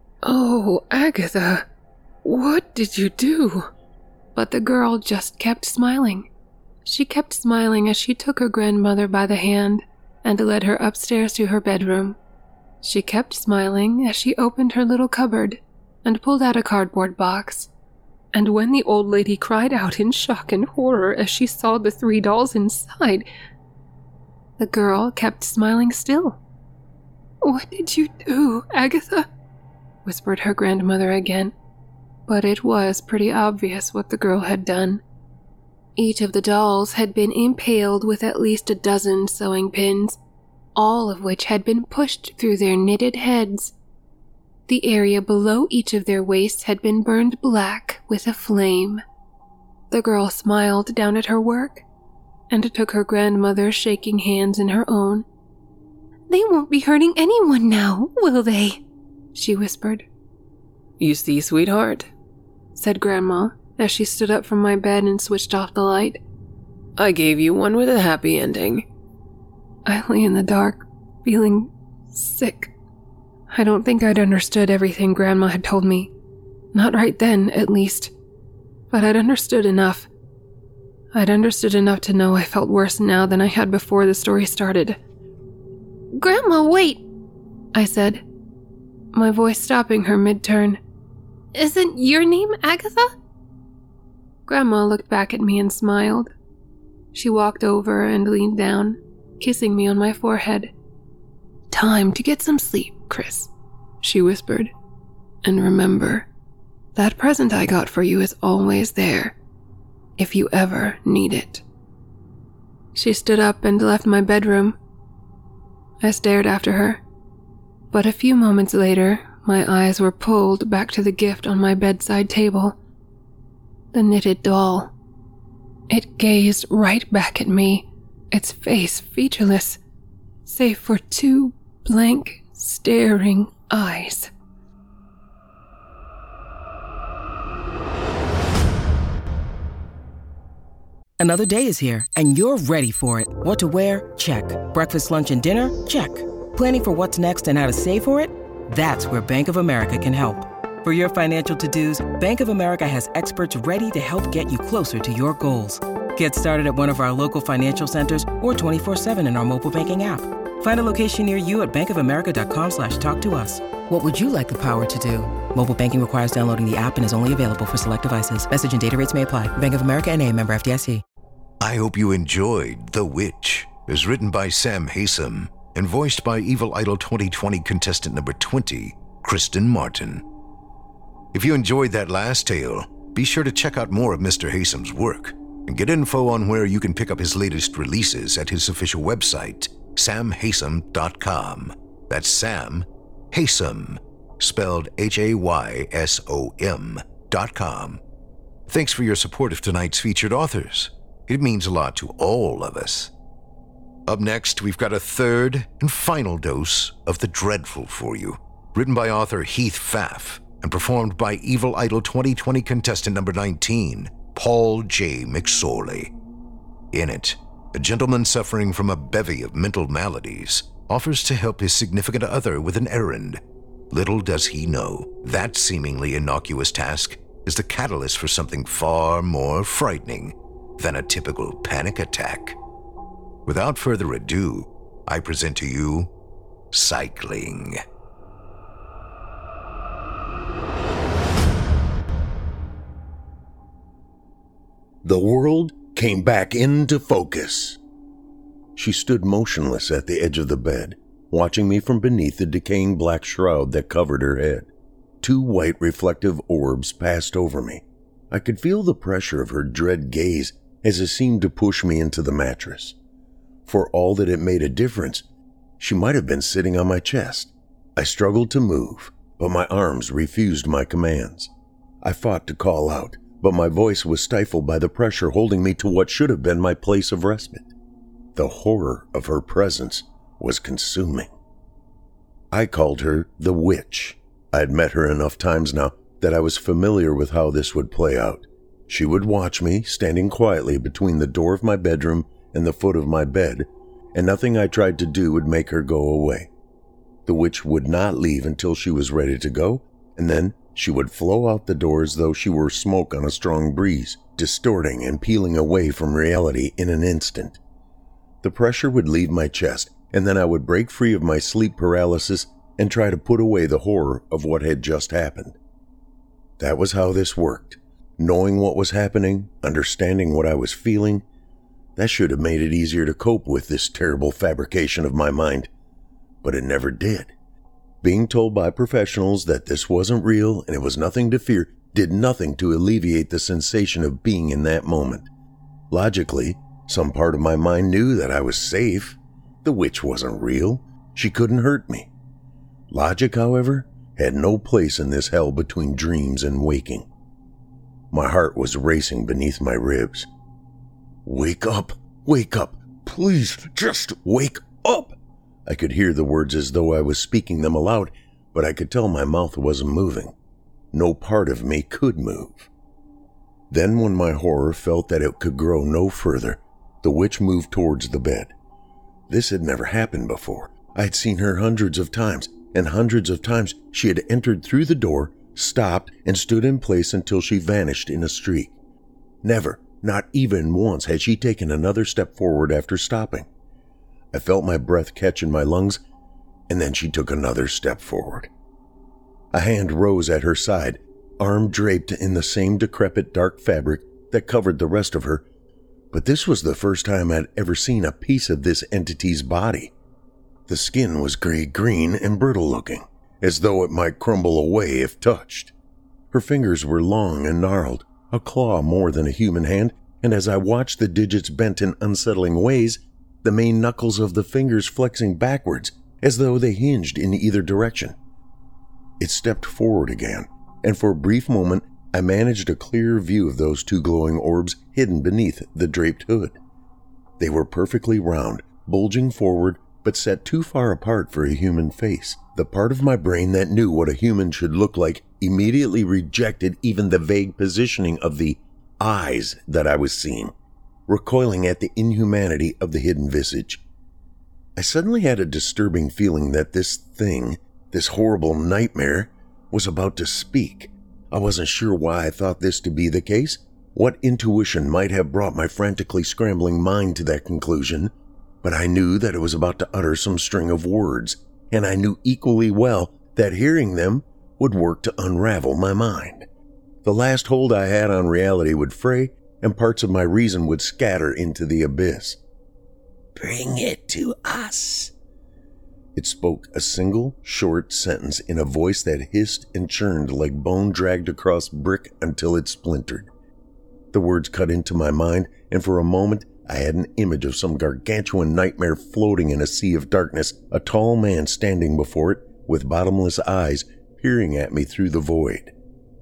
Oh, Agatha, what did you do? But the girl just kept smiling. She kept smiling as she took her grandmother by the hand and led her upstairs to her bedroom. She kept smiling as she opened her little cupboard and pulled out a cardboard box. And when the old lady cried out in shock and horror as she saw the 3 dolls inside, the girl kept smiling still. What did you do, Agatha? Whispered her grandmother again. But it was pretty obvious what the girl had done. Each of the dolls had been impaled with at least a dozen sewing pins, all of which had been pushed through their knitted heads. The area below each of their waists had been burned black with a flame. The girl smiled down at her work and took her grandmother's shaking hands in her own. They won't be hurting anyone now, will they? She whispered. You see, sweetheart, said Grandma as she stood up from my bed and switched off the light. I gave you one with a happy ending. I lay in the dark, feeling sick. I don't think I'd understood everything Grandma had told me. Not right then, at least. But I'd understood enough. I'd understood enough to know I felt worse now than I had before the story started. Grandma, wait, I said, my voice stopping her mid-turn. Isn't your name Agatha? Grandma looked back at me and smiled. She walked over and leaned down, kissing me on my forehead. Time to get some sleep, Chris, she whispered. And remember, that present I got for you is always there, if you ever need it. She stood up and left my bedroom. I stared after her, but a few moments later, my eyes were pulled back to the gift on my bedside table. The knitted doll. It gazed right back at me, its face featureless, save for 2 blank, staring eyes. Another day is here, and you're ready for it. What to wear? Check. Breakfast, lunch, and dinner? Check. Planning for what's next and how to save for it? That's where Bank of America can help. For your financial to-dos, Bank of America has experts ready to help get you closer to your goals. Get started at one of our local financial centers or 24/7 in our mobile banking app. Find a location near you at bankofamerica.com/talktous. What would you like the power to do? Mobile banking requires downloading the app and is only available for select devices. Message and data rates may apply. Bank of America N.A., member FDIC. I hope you enjoyed The Witch. It was written by Sam Haysom and voiced by Evil Idol 2020 contestant number 20, Kristen Martin. If you enjoyed that last tale, be sure to check out more of Mr. Haysom's work and get info on where you can pick up his latest releases at his official website, samhaysom.com. That's Sam Haysom, spelled HAYSOM.com. Thanks for your support of tonight's featured authors. It means a lot to all of us. Up next, we've got a third and final dose of The Dreadful for you, written by author Heath Pfaff and performed by Evil Idol 2020 contestant number 19, Paul J. McSorley. In it, a gentleman suffering from a bevy of mental maladies offers to help his significant other with an errand. Little does he know, that seemingly innocuous task is the catalyst for something far more frightening than a typical panic attack. Without further ado, I present to you Cycling. The world came back into focus. She stood motionless at the edge of the bed, watching me from beneath the decaying black shroud that covered her head. 2 white reflective orbs passed over me. I could feel the pressure of her dread gaze as it seemed to push me into the mattress. For all that it made a difference, she might have been sitting on my chest. I struggled to move, but my arms refused my commands. I fought to call out, but my voice was stifled by the pressure holding me to what should have been my place of respite. The horror of her presence was consuming. I called her the Witch. I had met her enough times now that I was familiar with how this would play out. She would watch me, standing quietly between the door of my bedroom and the foot of my bed, and nothing I tried to do would make her go away. The witch would not leave until she was ready to go, and then she would flow out the door as though she were smoke on a strong breeze, distorting and peeling away from reality in an instant. The pressure would leave my chest, and then I would break free of my sleep paralysis and try to put away the horror of what had just happened. That was how this worked. Knowing what was happening, understanding what I was feeling, that should have made it easier to cope with this terrible fabrication of my mind. But it never did. Being told by professionals that this wasn't real and it was nothing to fear did nothing to alleviate the sensation of being in that moment. Logically, some part of my mind knew that I was safe. The witch wasn't real. She couldn't hurt me. Logic, however, had no place in this hell between dreams and waking. My heart was racing beneath my ribs. Wake up, please, just wake up. I could hear the words as though I was speaking them aloud, but I could tell my mouth wasn't moving. No part of me could move. Then when my horror felt that it could grow no further, the witch moved towards the bed. This had never happened before. I had seen her hundreds of times, and hundreds of times she had entered through the door, stopped, and stood in place until she vanished in a streak. Never, not even once, had she taken another step forward after stopping. I felt my breath catch in my lungs, and then she took another step forward. A hand rose at her side, arm draped in the same decrepit dark fabric that covered the rest of her, but this was the first time I'd ever seen a piece of this entity's body. The skin was gray-green and brittle-looking, as though it might crumble away if touched. Her fingers were long and gnarled, a claw more than a human hand, and as I watched the digits bent in unsettling ways, the main knuckles of the fingers flexing backwards, as though they hinged in either direction. It stepped forward again, and for a brief moment I managed a clear view of those two glowing orbs hidden beneath the draped hood. They were perfectly round, bulging forward, but set too far apart for a human face. The part of my brain that knew what a human should look like immediately rejected even the vague positioning of the eyes that I was seeing, recoiling at the inhumanity of the hidden visage. I suddenly had a disturbing feeling that this thing, this horrible nightmare, was about to speak. I wasn't sure why I thought this to be the case, what intuition might have brought my frantically scrambling mind to that conclusion, but I knew that it was about to utter some string of words, and I knew equally well that hearing them would work to unravel my mind. The last hold I had on reality would fray, and parts of my reason would scatter into the abyss. "Bring it to us." It spoke a single, short sentence in a voice that hissed and churned like bone dragged across brick until it splintered. The words cut into my mind, and for a moment I had an image of some gargantuan nightmare floating in a sea of darkness, a tall man standing before it with bottomless eyes peering at me through the void.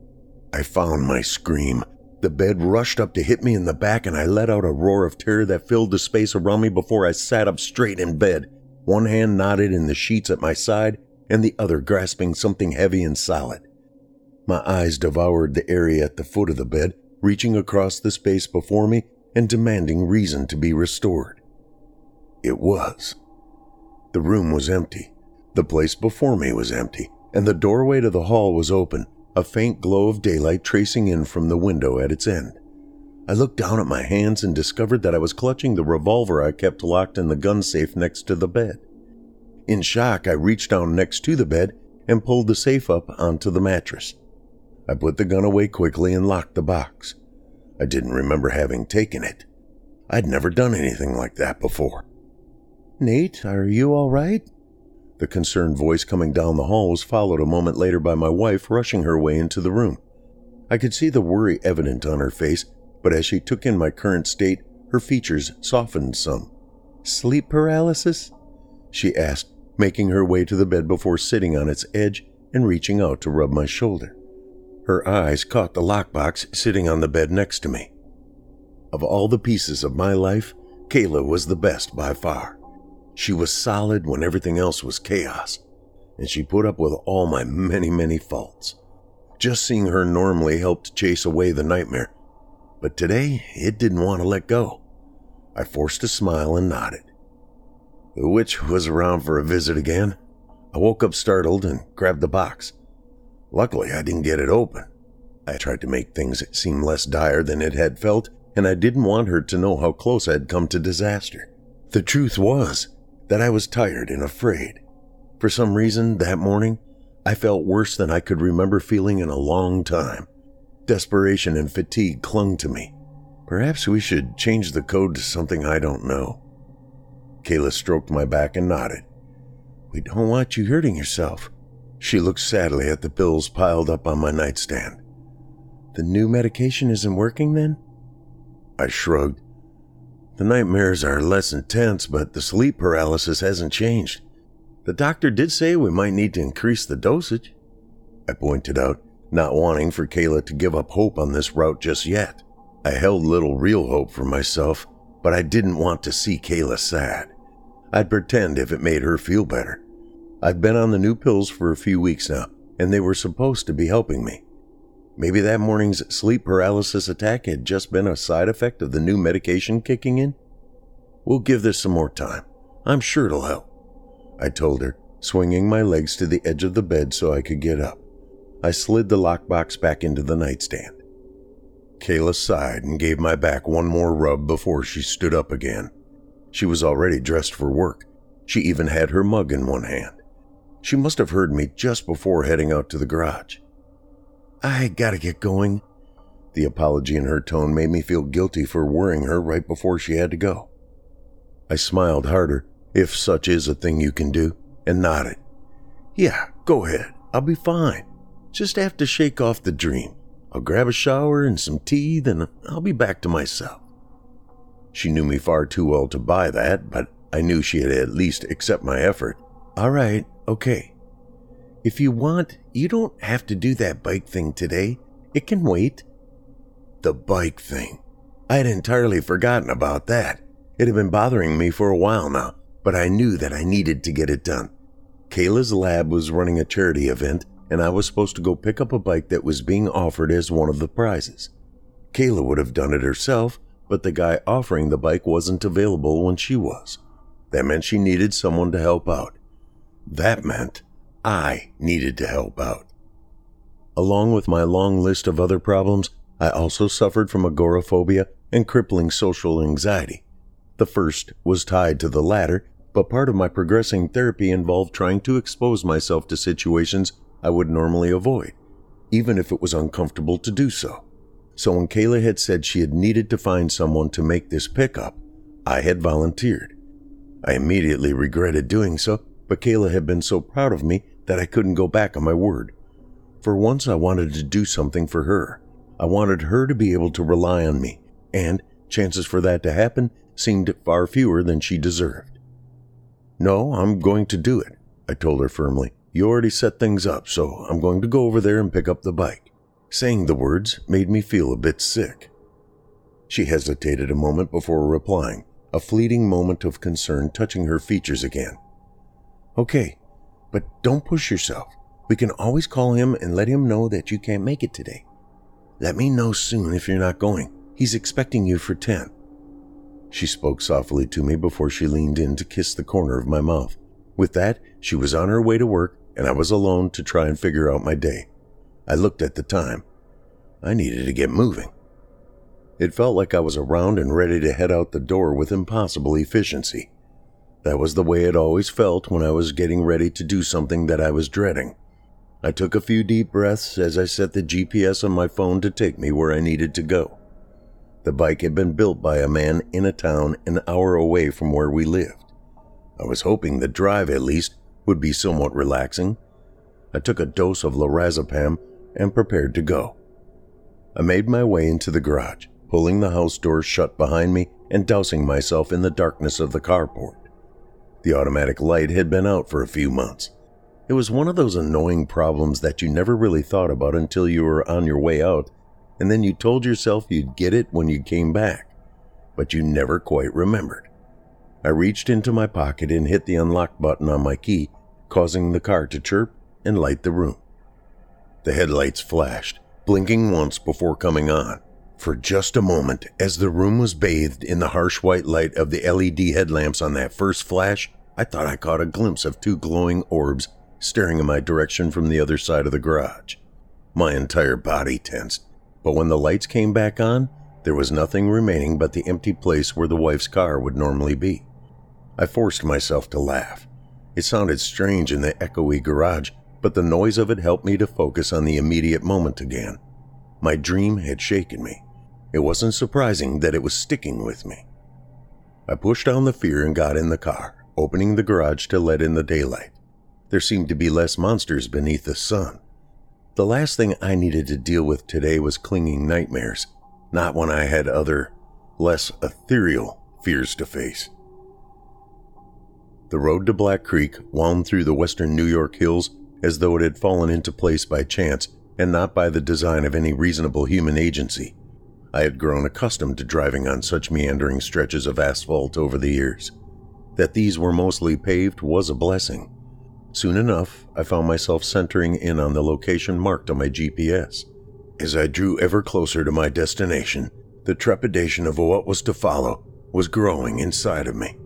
I found my scream. The bed rushed up to hit me in the back, and I let out a roar of terror that filled the space around me before I sat up straight in bed, one hand knotted in the sheets at my side and the other grasping something heavy and solid. My eyes devoured the area at the foot of the bed, reaching across the space before me and demanding reason to be restored. It was. The room was empty. The place before me was empty, and the doorway to the hall was open, a faint glow of daylight tracing in from the window at its end. I looked down at my hands and discovered that I was clutching the revolver I kept locked in the gun safe next to the bed. In shock, I reached down next to the bed and pulled the safe up onto the mattress. I put the gun away quickly and locked the box. I didn't remember having taken it. I'd never done anything like that before. "Nate, are you all right?" The concerned voice coming down the hall was followed a moment later by my wife rushing her way into the room. I could see the worry evident on her face, but as she took in my current state, her features softened some. "Sleep paralysis?" she asked, making her way to the bed before sitting on its edge and reaching out to rub my shoulder. Her eyes caught the lockbox sitting on the bed next to me. Of all the pieces of my life, Kayla was the best by far. She was solid when everything else was chaos, and she put up with all my many, many faults. Just seeing her normally helped chase away the nightmare, but today it didn't want to let go. I forced a smile and nodded. The witch was around for a visit again. I woke up startled and grabbed the box. Luckily, I didn't get it open. I tried to make things seem less dire than it had felt, and I didn't want her to know how close I had come to disaster. The truth was that I was tired and afraid. For some reason, that morning, I felt worse than I could remember feeling in a long time. Desperation and fatigue clung to me. Perhaps we should change the code to something I don't know. Kayla stroked my back and nodded. We don't want you hurting yourself. She looked sadly at the pills piled up on my nightstand. The new medication isn't working then? I shrugged. The nightmares are less intense, but the sleep paralysis hasn't changed. The doctor did say we might need to increase the dosage, I pointed out, not wanting for Kayla to give up hope on this route just yet. I held little real hope for myself, but I didn't want to see Kayla sad. I'd pretend if it made her feel better. I've been on the new pills for a few weeks now, and they were supposed to be helping me. Maybe that morning's sleep paralysis attack had just been a side effect of the new medication kicking in? We'll give this some more time. I'm sure it'll help, I told her, swinging my legs to the edge of the bed so I could get up. I slid the lockbox back into the nightstand. Kayla sighed and gave my back one more rub before she stood up again. She was already dressed for work. She even had her mug in one hand. She must have heard me just before heading out to the garage. I gotta get going. The apology in her tone made me feel guilty for worrying her right before she had to go. I smiled harder, if such is a thing you can do, and nodded. Yeah, go ahead. I'll be fine. Just have to shake off the dream. I'll grab a shower and some tea, then I'll be back to myself. She knew me far too well to buy that, but I knew she'd at least accept my effort. All right, okay. If you want, you don't have to do that bike thing today. It can wait. The bike thing. I had entirely forgotten about that. It had been bothering me for a while now, but I knew that I needed to get it done. Kayla's lab was running a charity event, and I was supposed to go pick up a bike that was being offered as one of the prizes. Kayla would have done it herself, but the guy offering the bike wasn't available when she was. That meant she needed someone to help out. That meant I needed to help out. Along with my long list of other problems, I also suffered from agoraphobia and crippling social anxiety. The first was tied to the latter, but part of my progressing therapy involved trying to expose myself to situations I would normally avoid, even if it was uncomfortable to do so. So when Kayla had said she had needed to find someone to make this pickup, I had volunteered. I immediately regretted doing so, but Kayla had been so proud of me that I couldn't go back on my word. For once I wanted to do something for her. I wanted her to be able to rely on me, and chances for that to happen seemed far fewer than she deserved. No, I'm going to do it, I told her firmly. You already set things up, so I'm going to go over there and pick up the bike. Saying the words made me feel a bit sick. She hesitated a moment before replying, a fleeting moment of concern touching her features again. Okay, but don't push yourself. We can always call him and let him know that you can't make it today. Let me know soon if you're not going. He's expecting you for 10. She spoke softly to me before she leaned in to kiss the corner of my mouth. With that, she was on her way to work, and I was alone to try and figure out my day. I looked at the time. I needed to get moving. It felt like I was around and ready to head out the door with impossible efficiency. That was the way it always felt when I was getting ready to do something that I was dreading. I took a few deep breaths as I set the GPS on my phone to take me where I needed to go. The bike had been built by a man in a town an hour away from where we lived. I was hoping the drive, at least, would be somewhat relaxing. I took a dose of lorazepam and prepared to go. I made my way into the garage, pulling the house doors shut behind me and dousing myself in the darkness of the carport. The automatic light had been out for a few months. It was one of those annoying problems that you never really thought about until you were on your way out, and then you told yourself you'd get it when you came back, but you never quite remembered. I reached into my pocket and hit the unlock button on my key, causing the car to chirp and light the room. The headlights flashed, blinking once before coming on. For just a moment, as the room was bathed in the harsh white light of the LED headlamps on that first flash, I thought I caught a glimpse of two glowing orbs staring in my direction from the other side of the garage. My entire body tensed, but when the lights came back on, there was nothing remaining but the empty place where the wife's car would normally be. I forced myself to laugh. It sounded strange in the echoey garage, but the noise of it helped me to focus on the immediate moment again. My dream had shaken me. It wasn't surprising that it was sticking with me. I pushed down the fear and got in the car, opening the garage to let in the daylight. There seemed to be less monsters beneath the sun. The last thing I needed to deal with today was clinging nightmares, not when I had other, less ethereal fears to face. The road to Black Creek wound through the western New York hills as though it had fallen into place by chance and not by the design of any reasonable human agency. I had grown accustomed to driving on such meandering stretches of asphalt over the years. That these were mostly paved was a blessing. Soon enough, I found myself centering in on the location marked on my GPS. As I drew ever closer to my destination, the trepidation of what was to follow was growing inside of me.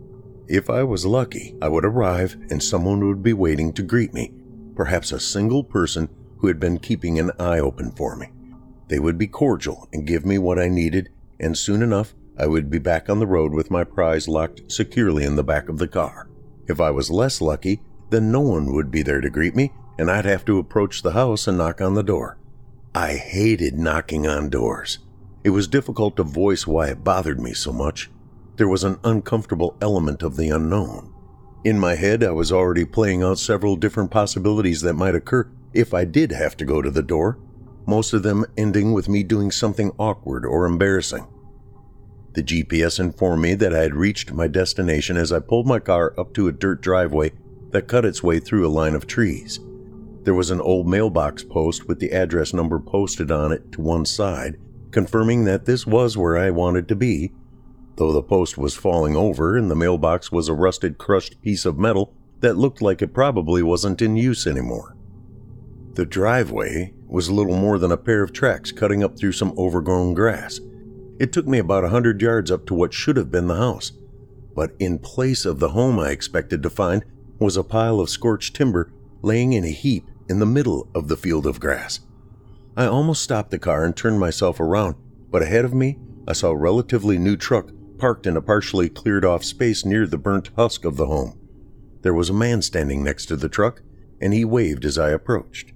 If I was lucky, I would arrive and someone would be waiting to greet me, perhaps a single person who had been keeping an eye open for me. They would be cordial and give me what I needed, and soon enough, I would be back on the road with my prize locked securely in the back of the car. If I was less lucky, then no one would be there to greet me, and I'd have to approach the house and knock on the door. I hated knocking on doors. It was difficult to voice why it bothered me so much. There was an uncomfortable element of the unknown. In my head, I was already playing out several different possibilities that might occur if I did have to go to the door, most of them ending with me doing something awkward or embarrassing. The GPS informed me that I had reached my destination as I pulled my car up to a dirt driveway that cut its way through a line of trees. There was an old mailbox post with the address number posted on it to one side, confirming that this was where I wanted to be, though the post was falling over and the mailbox was a rusted, crushed piece of metal that looked like it probably wasn't in use anymore. The driveway was little more than a pair of tracks cutting up through some overgrown grass. It took me about 100 yards up to what should have been the house, but in place of the home I expected to find was a pile of scorched timber laying in a heap in the middle of the field of grass. I almost stopped the car and turned myself around, but ahead of me I saw a relatively new truck parked in a partially cleared off space near the burnt husk of the home. There was a man standing next to the truck, and he waved as I approached.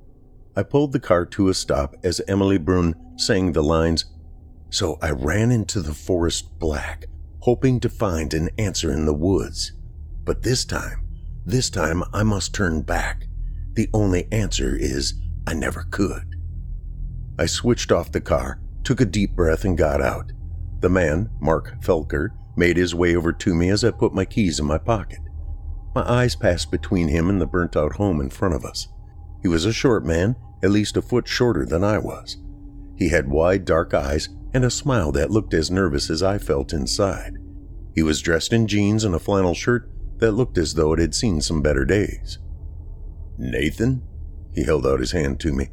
I pulled the car to a stop as Emily Brun sang the lines, "So I ran into the forest black, hoping to find an answer in the woods. But this time I must turn back. The only answer is I never could." I switched off the car, took a deep breath, and got out. The man, Mark Felker, made his way over to me as I put my keys in my pocket. My eyes passed between him and the burnt-out home in front of us. He was a short man, at least a foot shorter than I was. He had wide, dark eyes and a smile that looked as nervous as I felt inside. He was dressed in jeans and a flannel shirt that looked as though it had seen some better days. "Nathan?" He held out his hand to me.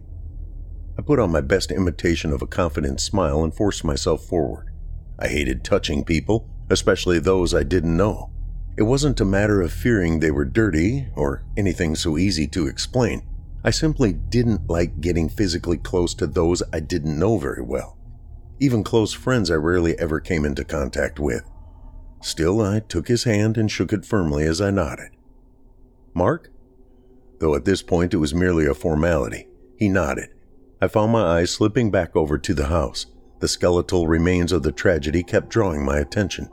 I put on my best imitation of a confident smile and forced myself forward. I hated touching people, especially those I didn't know. It wasn't a matter of fearing they were dirty or anything so easy to explain. I simply didn't like getting physically close to those I didn't know very well. Even close friends I rarely ever came into contact with. Still, I took his hand and shook it firmly as I nodded. "Mark?" Though at this point it was merely a formality. He nodded. I found my eyes slipping back over to the house. The skeletal remains of the tragedy kept drawing my attention.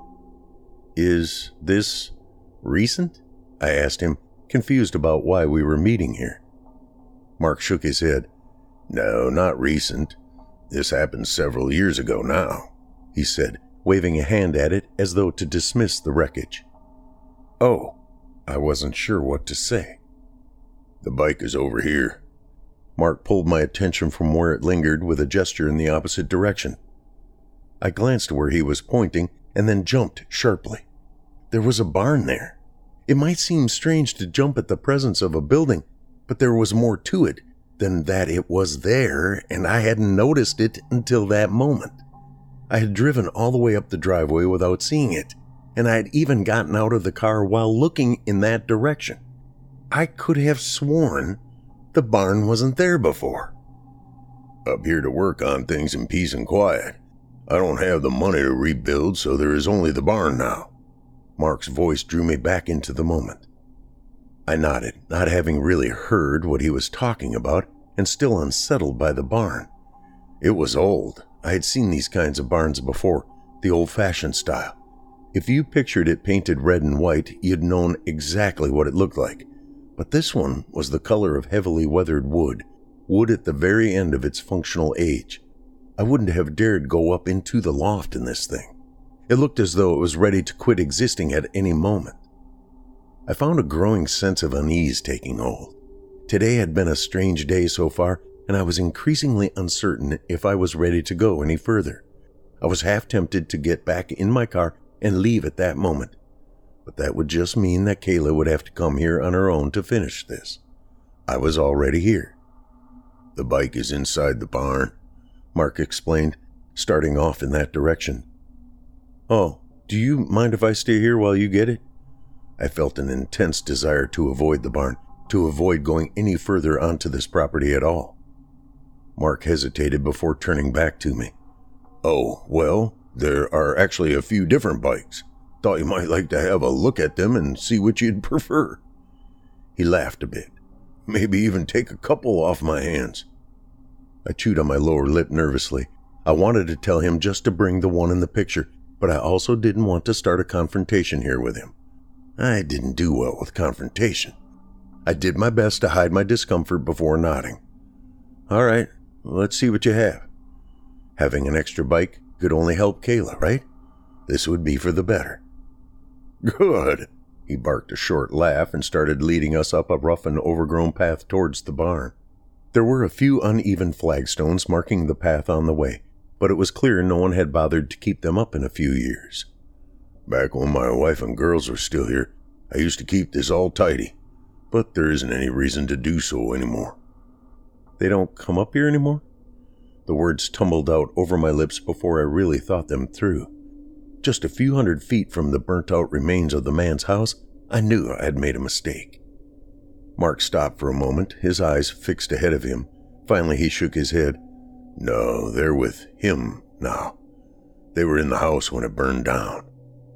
"Is this recent?" I asked him, confused about why we were meeting here. Mark shook his head. "No, not recent. This happened several years ago now," he said, waving a hand at it as though to dismiss the wreckage. "Oh," I wasn't sure what to say. "The bike is over here." Mark pulled my attention from where it lingered with a gesture in the opposite direction. I glanced where he was pointing and then jumped sharply. There was a barn there. It might seem strange to jump at the presence of a building, but there was more to it. than that it was there and I hadn't noticed it until that moment. I had driven all the way up the driveway without seeing it, and I had even gotten out of the car while looking in that direction. I could have sworn the barn wasn't there before. Up here to work on things in peace and quiet. I don't have the money to rebuild, so there is only the barn now. Mark's voice drew me back into the moment. I nodded, not having really heard what he was talking about, and still unsettled by the barn. It was old. I had seen these kinds of barns before, the old-fashioned style. If you pictured it painted red and white, you'd known exactly what it looked like. But this one was the color of heavily weathered wood at the very end of its functional age. I wouldn't have dared go up into the loft in this thing. It looked as though it was ready to quit existing at any moment. I found a growing sense of unease taking hold. Today had been a strange day so far, and I was increasingly uncertain if I was ready to go any further. I was half tempted to get back in my car and leave at that moment, but that would just mean that Kayla would have to come here on her own to finish this. I was already here. The bike is inside the barn, Mark explained, starting off in that direction. Oh, do you mind if I stay here while you get it? I felt an intense desire to avoid the barn, to avoid going any further onto this property at all. Mark hesitated before turning back to me. Oh, well, there are actually a few different bikes. Thought you might like to have a look at them and see which you'd prefer. He laughed a bit. Maybe even take a couple off my hands. I chewed on my lower lip nervously. I wanted to tell him just to bring the one in the picture, but I also didn't want to start a confrontation here with him. I didn't do well with confrontation. I did my best to hide my discomfort before nodding. All right, let's see what you have. Having an extra bike could only help Kayla, right? This would be for the better. Good. He barked a short laugh and started leading us up a rough and overgrown path towards the barn. There were a few uneven flagstones marking the path on the way, but it was clear no one had bothered to keep them up in a few years. Back when my wife and girls were still here, I used to keep this all tidy, but there isn't any reason to do so anymore. They don't come up here anymore? The words tumbled out over my lips before I really thought them through. Just a few hundred feet from the burnt-out remains of the man's house, I knew I had made a mistake. Mark stopped for a moment, his eyes fixed ahead of him. Finally, he shook his head. No, they're with him now. They were in the house when it burned down.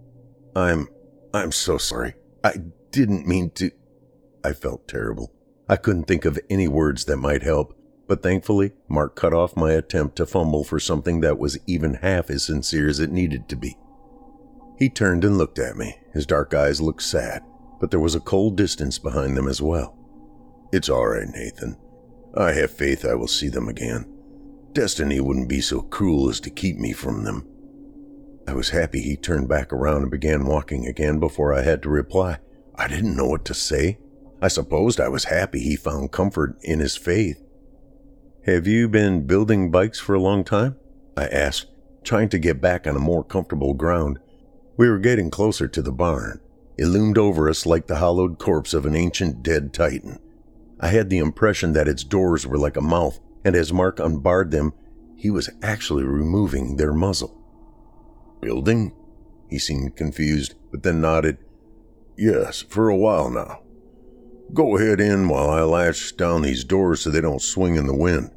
I'm so sorry. I didn't mean to. I felt terrible. I couldn't think of any words that might help, but thankfully, Mark cut off my attempt to fumble for something that was even half as sincere as it needed to be. He turned and looked at me. His dark eyes looked sad, but there was a cold distance behind them as well. It's all right, Nathan. I have faith I will see them again. Destiny wouldn't be so cruel as to keep me from them. I was happy he turned back around and began walking again before I had to reply. I didn't know what to say. I supposed I was happy he found comfort in his faith. Have you been building bikes for a long time? I asked, trying to get back on a more comfortable ground. We were getting closer to the barn. It loomed over us like the hollowed corpse of an ancient dead titan. I had the impression that its doors were like a mouth, and as Mark unbarred them, he was actually removing their muzzle. Building? He seemed confused, but then nodded. Yes, for a while now. Go ahead in while I latch down these doors so they don't swing in the wind.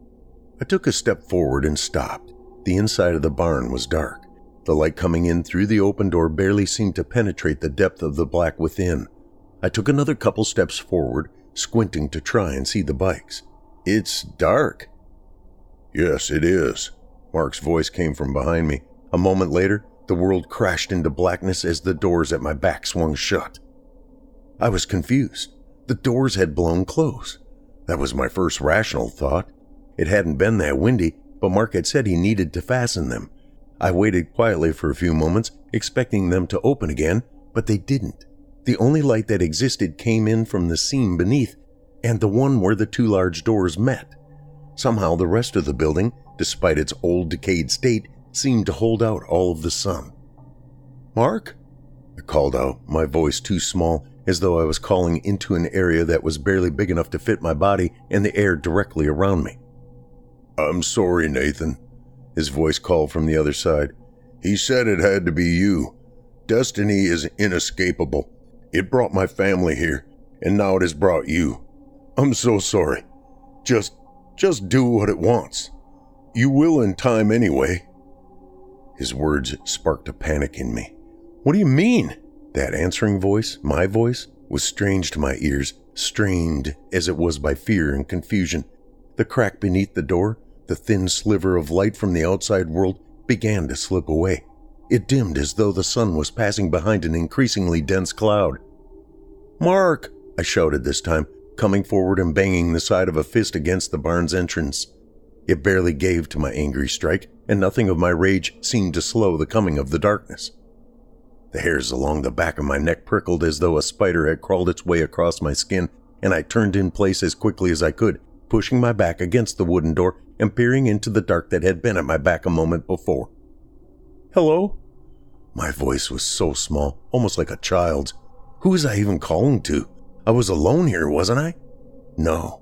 I took a step forward and stopped. The inside of the barn was dark. The light coming in through the open door barely seemed to penetrate the depth of the black within. I took another couple steps forward, squinting to try and see the bikes. It's dark. Yes, it is. Mark's voice came from behind me. A moment later, the world crashed into blackness as the doors at my back swung shut. I was confused. The doors had blown close. That was my first rational thought. It hadn't been that windy, but Mark had said he needed to fasten them. I waited quietly for a few moments, expecting them to open again, but they didn't. The only light that existed came in from the seam beneath, and the one where the two large doors met. Somehow the rest of the building, despite its old decayed state, seemed to hold out all of the sun. Mark? I called out, my voice too small as though I was calling into an area that was barely big enough to fit my body and the air directly around me. "I'm sorry, Nathan," his voice called from the other side. "He said it had to be you. Destiny is inescapable. It brought my family here, and now it has brought you. I'm so sorry. Just do what it wants. You will in time anyway." His words sparked a panic in me. "What do you mean?" That answering voice, my voice, was strange to my ears, strained as it was by fear and confusion. The crack beneath the door, the thin sliver of light from the outside world, began to slip away. It dimmed as though the sun was passing behind an increasingly dense cloud. "Mark!" I shouted this time, coming forward and banging the side of a fist against the barn's entrance. It barely gave to my angry strike, and nothing of my rage seemed to slow the coming of the darkness. The hairs along the back of my neck prickled as though a spider had crawled its way across my skin, and I turned in place as quickly as I could, pushing my back against the wooden door and peering into the dark that had been at my back a moment before. "Hello?" My voice was so small, almost like a child's. Who was I even calling to? I was alone here, wasn't I? No.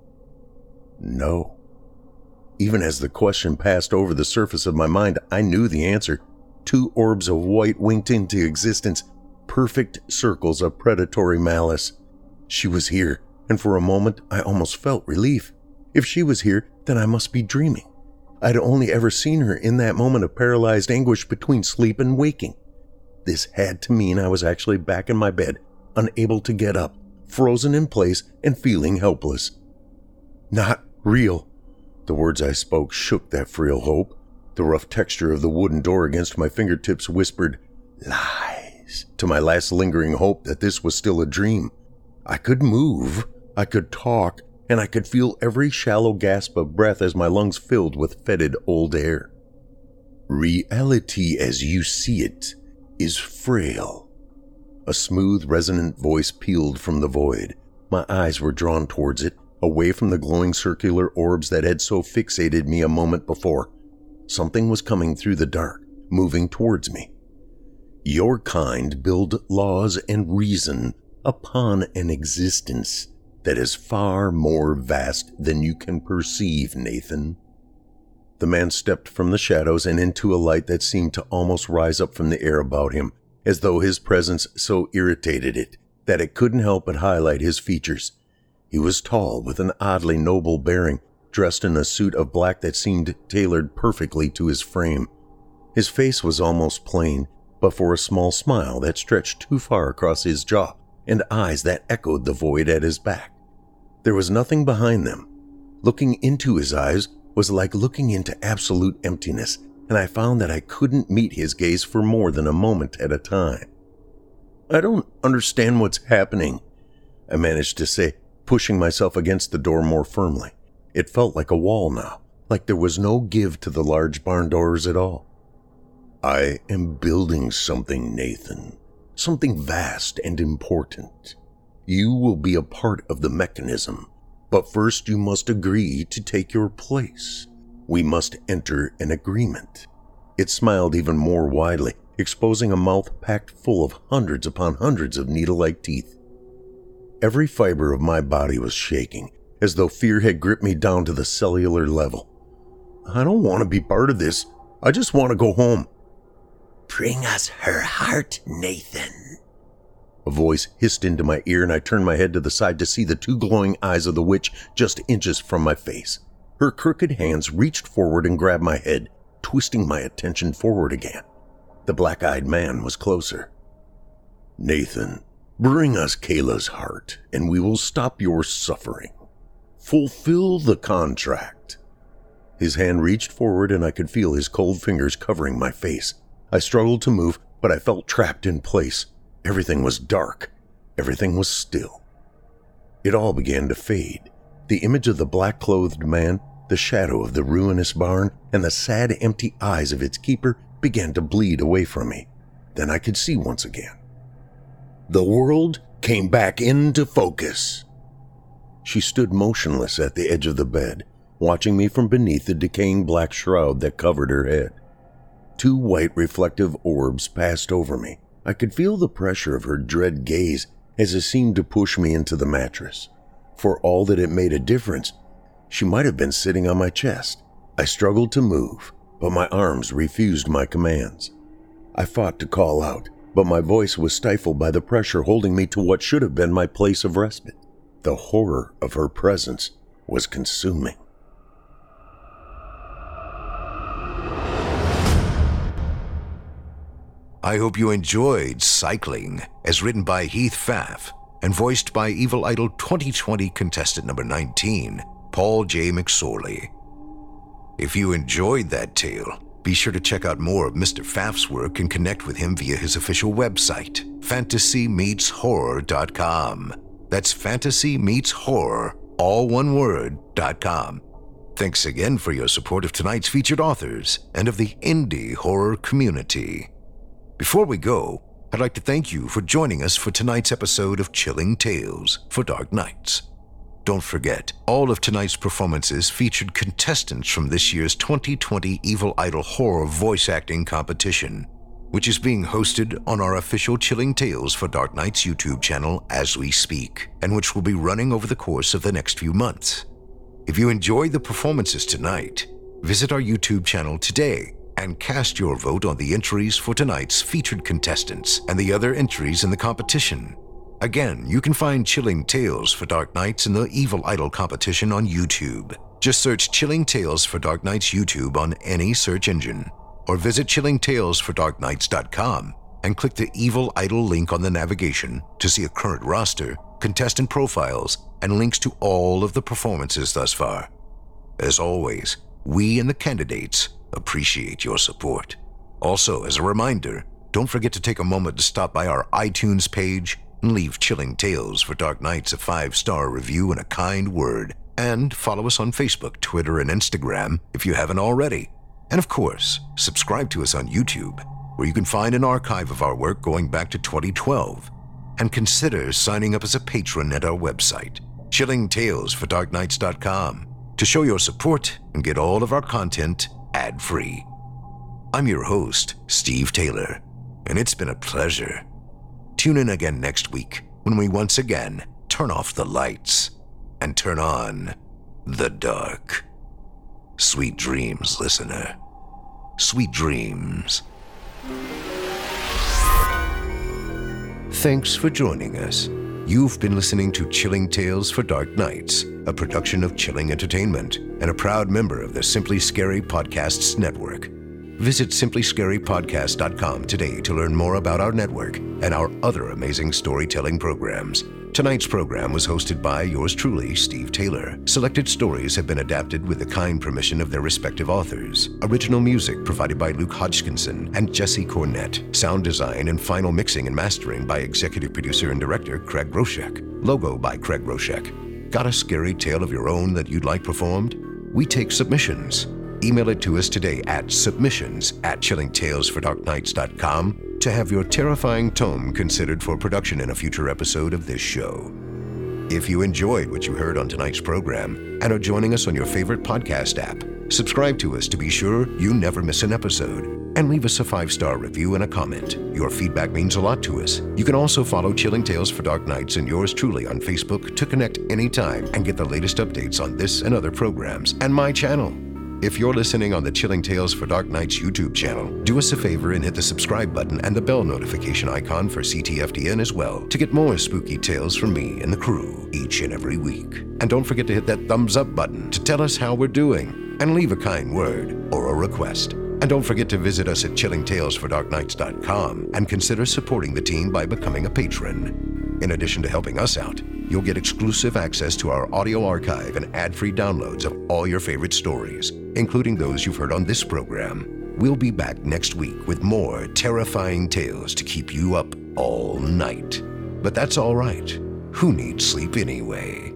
Even as the question passed over the surface of my mind, I knew the answer. 2 orbs of white winked into existence, perfect circles of predatory malice. She was here, and for a moment I almost felt relief. If she was here, then I must be dreaming. I'd only ever seen her in that moment of paralyzed anguish between sleep and waking. This had to mean I was actually back in my bed, unable to get up, frozen in place and feeling helpless. Not real. The words I spoke shook that frail hope. The rough texture of the wooden door against my fingertips whispered, "Lies," to my last lingering hope that this was still a dream. I could move, I could talk, and I could feel every shallow gasp of breath as my lungs filled with fetid old air. "Reality as you see it is frail." A smooth, resonant voice pealed from the void. My eyes were drawn towards it, away from the glowing circular orbs that had so fixated me a moment before. Something was coming through the dark, moving towards me. "Your kind build laws and reason upon an existence that is far more vast than you can perceive, Nathan." The man stepped from the shadows and into a light that seemed to almost rise up from the air about him, as though his presence so irritated it that it couldn't help but highlight his features. He was tall, with an oddly noble bearing, dressed in a suit of black that seemed tailored perfectly to his frame. His face was almost plain, but for a small smile that stretched too far across his jaw, and eyes that echoed the void at his back. There was nothing behind them. Looking into his eyes was like looking into absolute emptiness, and I found that I couldn't meet his gaze for more than a moment at a time. "I don't understand what's happening," I managed to say, pushing myself against the door more firmly. It felt like a wall now, like there was no give to the large barn doors at all. "I am building something, Nathan. Something vast and important. You will be a part of the mechanism, but first you must agree to take your place. We must enter an agreement." It smiled even more widely, exposing a mouth packed full of hundreds upon hundreds of needle-like teeth. Every fiber of my body was shaking, as though fear had gripped me down to the cellular level. "I don't want to be part of this. I just want to go home." "Bring us her heart, Nathan." A voice hissed into my ear, and I turned my head to the side to see the 2 glowing eyes of the witch just inches from my face. Her crooked hands reached forward and grabbed my head, twisting my attention forward again. The black-eyed man was closer. "Nathan, bring us Kayla's heart, and we will stop your suffering. Fulfill the contract." His hand reached forward, and I could feel his cold fingers covering my face. I struggled to move, but I felt trapped in place. Everything was dark. Everything was still. It all began to fade. The image of the black-clothed man, the shadow of the ruinous barn, and the sad, empty eyes of its keeper began to bleed away from me. Then I could see once again. The world came back into focus. She stood motionless at the edge of the bed, watching me from beneath the decaying black shroud that covered her head. 2 white reflective orbs passed over me. I could feel the pressure of her dread gaze as it seemed to push me into the mattress. For all that it made a difference, she might have been sitting on my chest. I struggled to move, but my arms refused my commands. I fought to call out, but my voice was stifled by the pressure holding me to what should have been my place of respite. The horror of her presence was consuming. I hope you enjoyed Cycling, as written by Heath Pfaff and voiced by Evil Idol 2020 contestant number 19, Paul J. McSorley. If you enjoyed that tale, be sure to check out more of Mr. Pfaff's work and connect with him via his official website, fantasymeetshorror.com. That's fantasymeetshorror, all one word, .com. Thanks again for your support of tonight's featured authors and of the indie horror community. Before we go, I'd like to thank you for joining us for tonight's episode of Chilling Tales for Dark Nights. Don't forget, all of tonight's performances featured contestants from this year's 2020 Evil Idol Horror Voice Acting Competition, which is being hosted on our official Chilling Tales for Dark Nights YouTube channel as we speak, and which will be running over the course of the next few months. If you enjoyed the performances tonight, visit our YouTube channel today and cast your vote on the entries for tonight's featured contestants and the other entries in the competition. Again, you can find Chilling Tales for Dark Nights in the Evil Idol competition on YouTube. Just search Chilling Tales for Dark Nights YouTube on any search engine, or visit chillingtalesfordarknights.com and click the Evil Idol link on the navigation to see a current roster, contestant profiles, and links to all of the performances thus far. As always, we and the candidates appreciate your support. Also, as a reminder, don't forget to take a moment to stop by our iTunes page and leave Chilling Tales for Dark Nights a 5-star review and a kind word. And follow us on Facebook, Twitter, and Instagram if you haven't already. And of course, subscribe to us on YouTube, where you can find an archive of our work going back to 2012. And consider signing up as a patron at our website, chillingtalesfordarknights.com, to show your support and get all of our content ad-free. I'm your host, Steve Taylor, and it's been a pleasure. Tune in again next week when we once again turn off the lights and turn on the dark. Sweet dreams, listener. Sweet dreams. Thanks for joining us. You've been listening to Chilling Tales for Dark Nights, a production of Chilling Entertainment and a proud member of the Simply Scary Podcasts Network. Visit simplyscarypodcast.com today to learn more about our network and our other amazing storytelling programs. Tonight's program was hosted by yours truly, Steve Taylor. Selected stories have been adapted with the kind permission of their respective authors. Original music provided by Luke Hodgkinson and Jesse Cornett. Sound design and final mixing and mastering by executive producer and director Craig Roshek. Logo by Craig Roshek. Got a scary tale of your own that you'd like performed? We take submissions. Email it to us today at submissions@chillingtalesfordarknights.com to have your terrifying tome considered for production in a future episode of this show. If you enjoyed what you heard on tonight's program and are joining us on your favorite podcast app, subscribe to us to be sure you never miss an episode, and leave us a 5-star review and a comment. Your feedback means a lot to us. You can also follow Chilling Tales for Dark Nights and yours truly on Facebook to connect anytime and get the latest updates on this and other programs and my channel. If you're listening on the Chilling Tales for Dark Nights YouTube channel, do us a favor and hit the subscribe button and the bell notification icon for CTFDN as well to get more spooky tales from me and the crew each and every week. And don't forget to hit that thumbs up button to tell us how we're doing and leave a kind word or a request. And don't forget to visit us at chillingtalesfordarknights.com and consider supporting the team by becoming a patron. In addition to helping us out, you'll get exclusive access to our audio archive and ad-free downloads of all your favorite stories, including those you've heard on this program. We'll be back next week with more terrifying tales to keep you up all night. But that's all right. Who needs sleep anyway?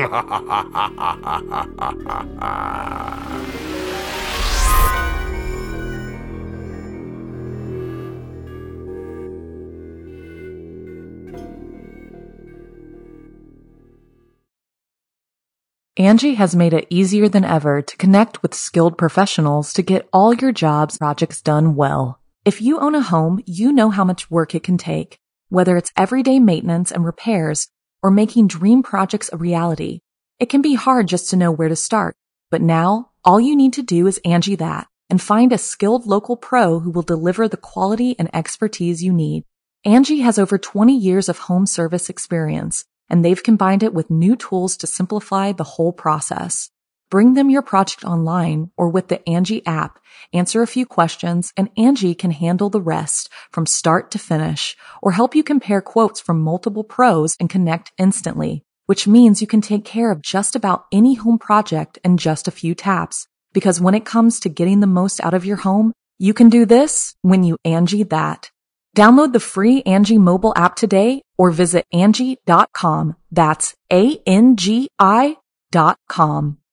Angie has made it easier than ever to connect with skilled professionals to get all your jobs projects done well. If you own a home, you know how much work it can take, Whether it's everyday maintenance and repairs or making dream projects a reality, it can be hard just to know where to start. But now, all you need to do is Angie that and find a skilled local pro who will deliver the quality and expertise you need. Angie has over 20 years of home service experience, and they've combined it with new tools to simplify the whole process. Bring them your project online or with the Angie app, answer a few questions, and Angie can handle the rest from start to finish, or help you compare quotes from multiple pros and connect instantly, which means you can take care of just about any home project in just a few taps. Because when it comes to getting the most out of your home, you can do this when you Angie that. Download the free Angie mobile app today or visit Angie.com. That's ANGI.com.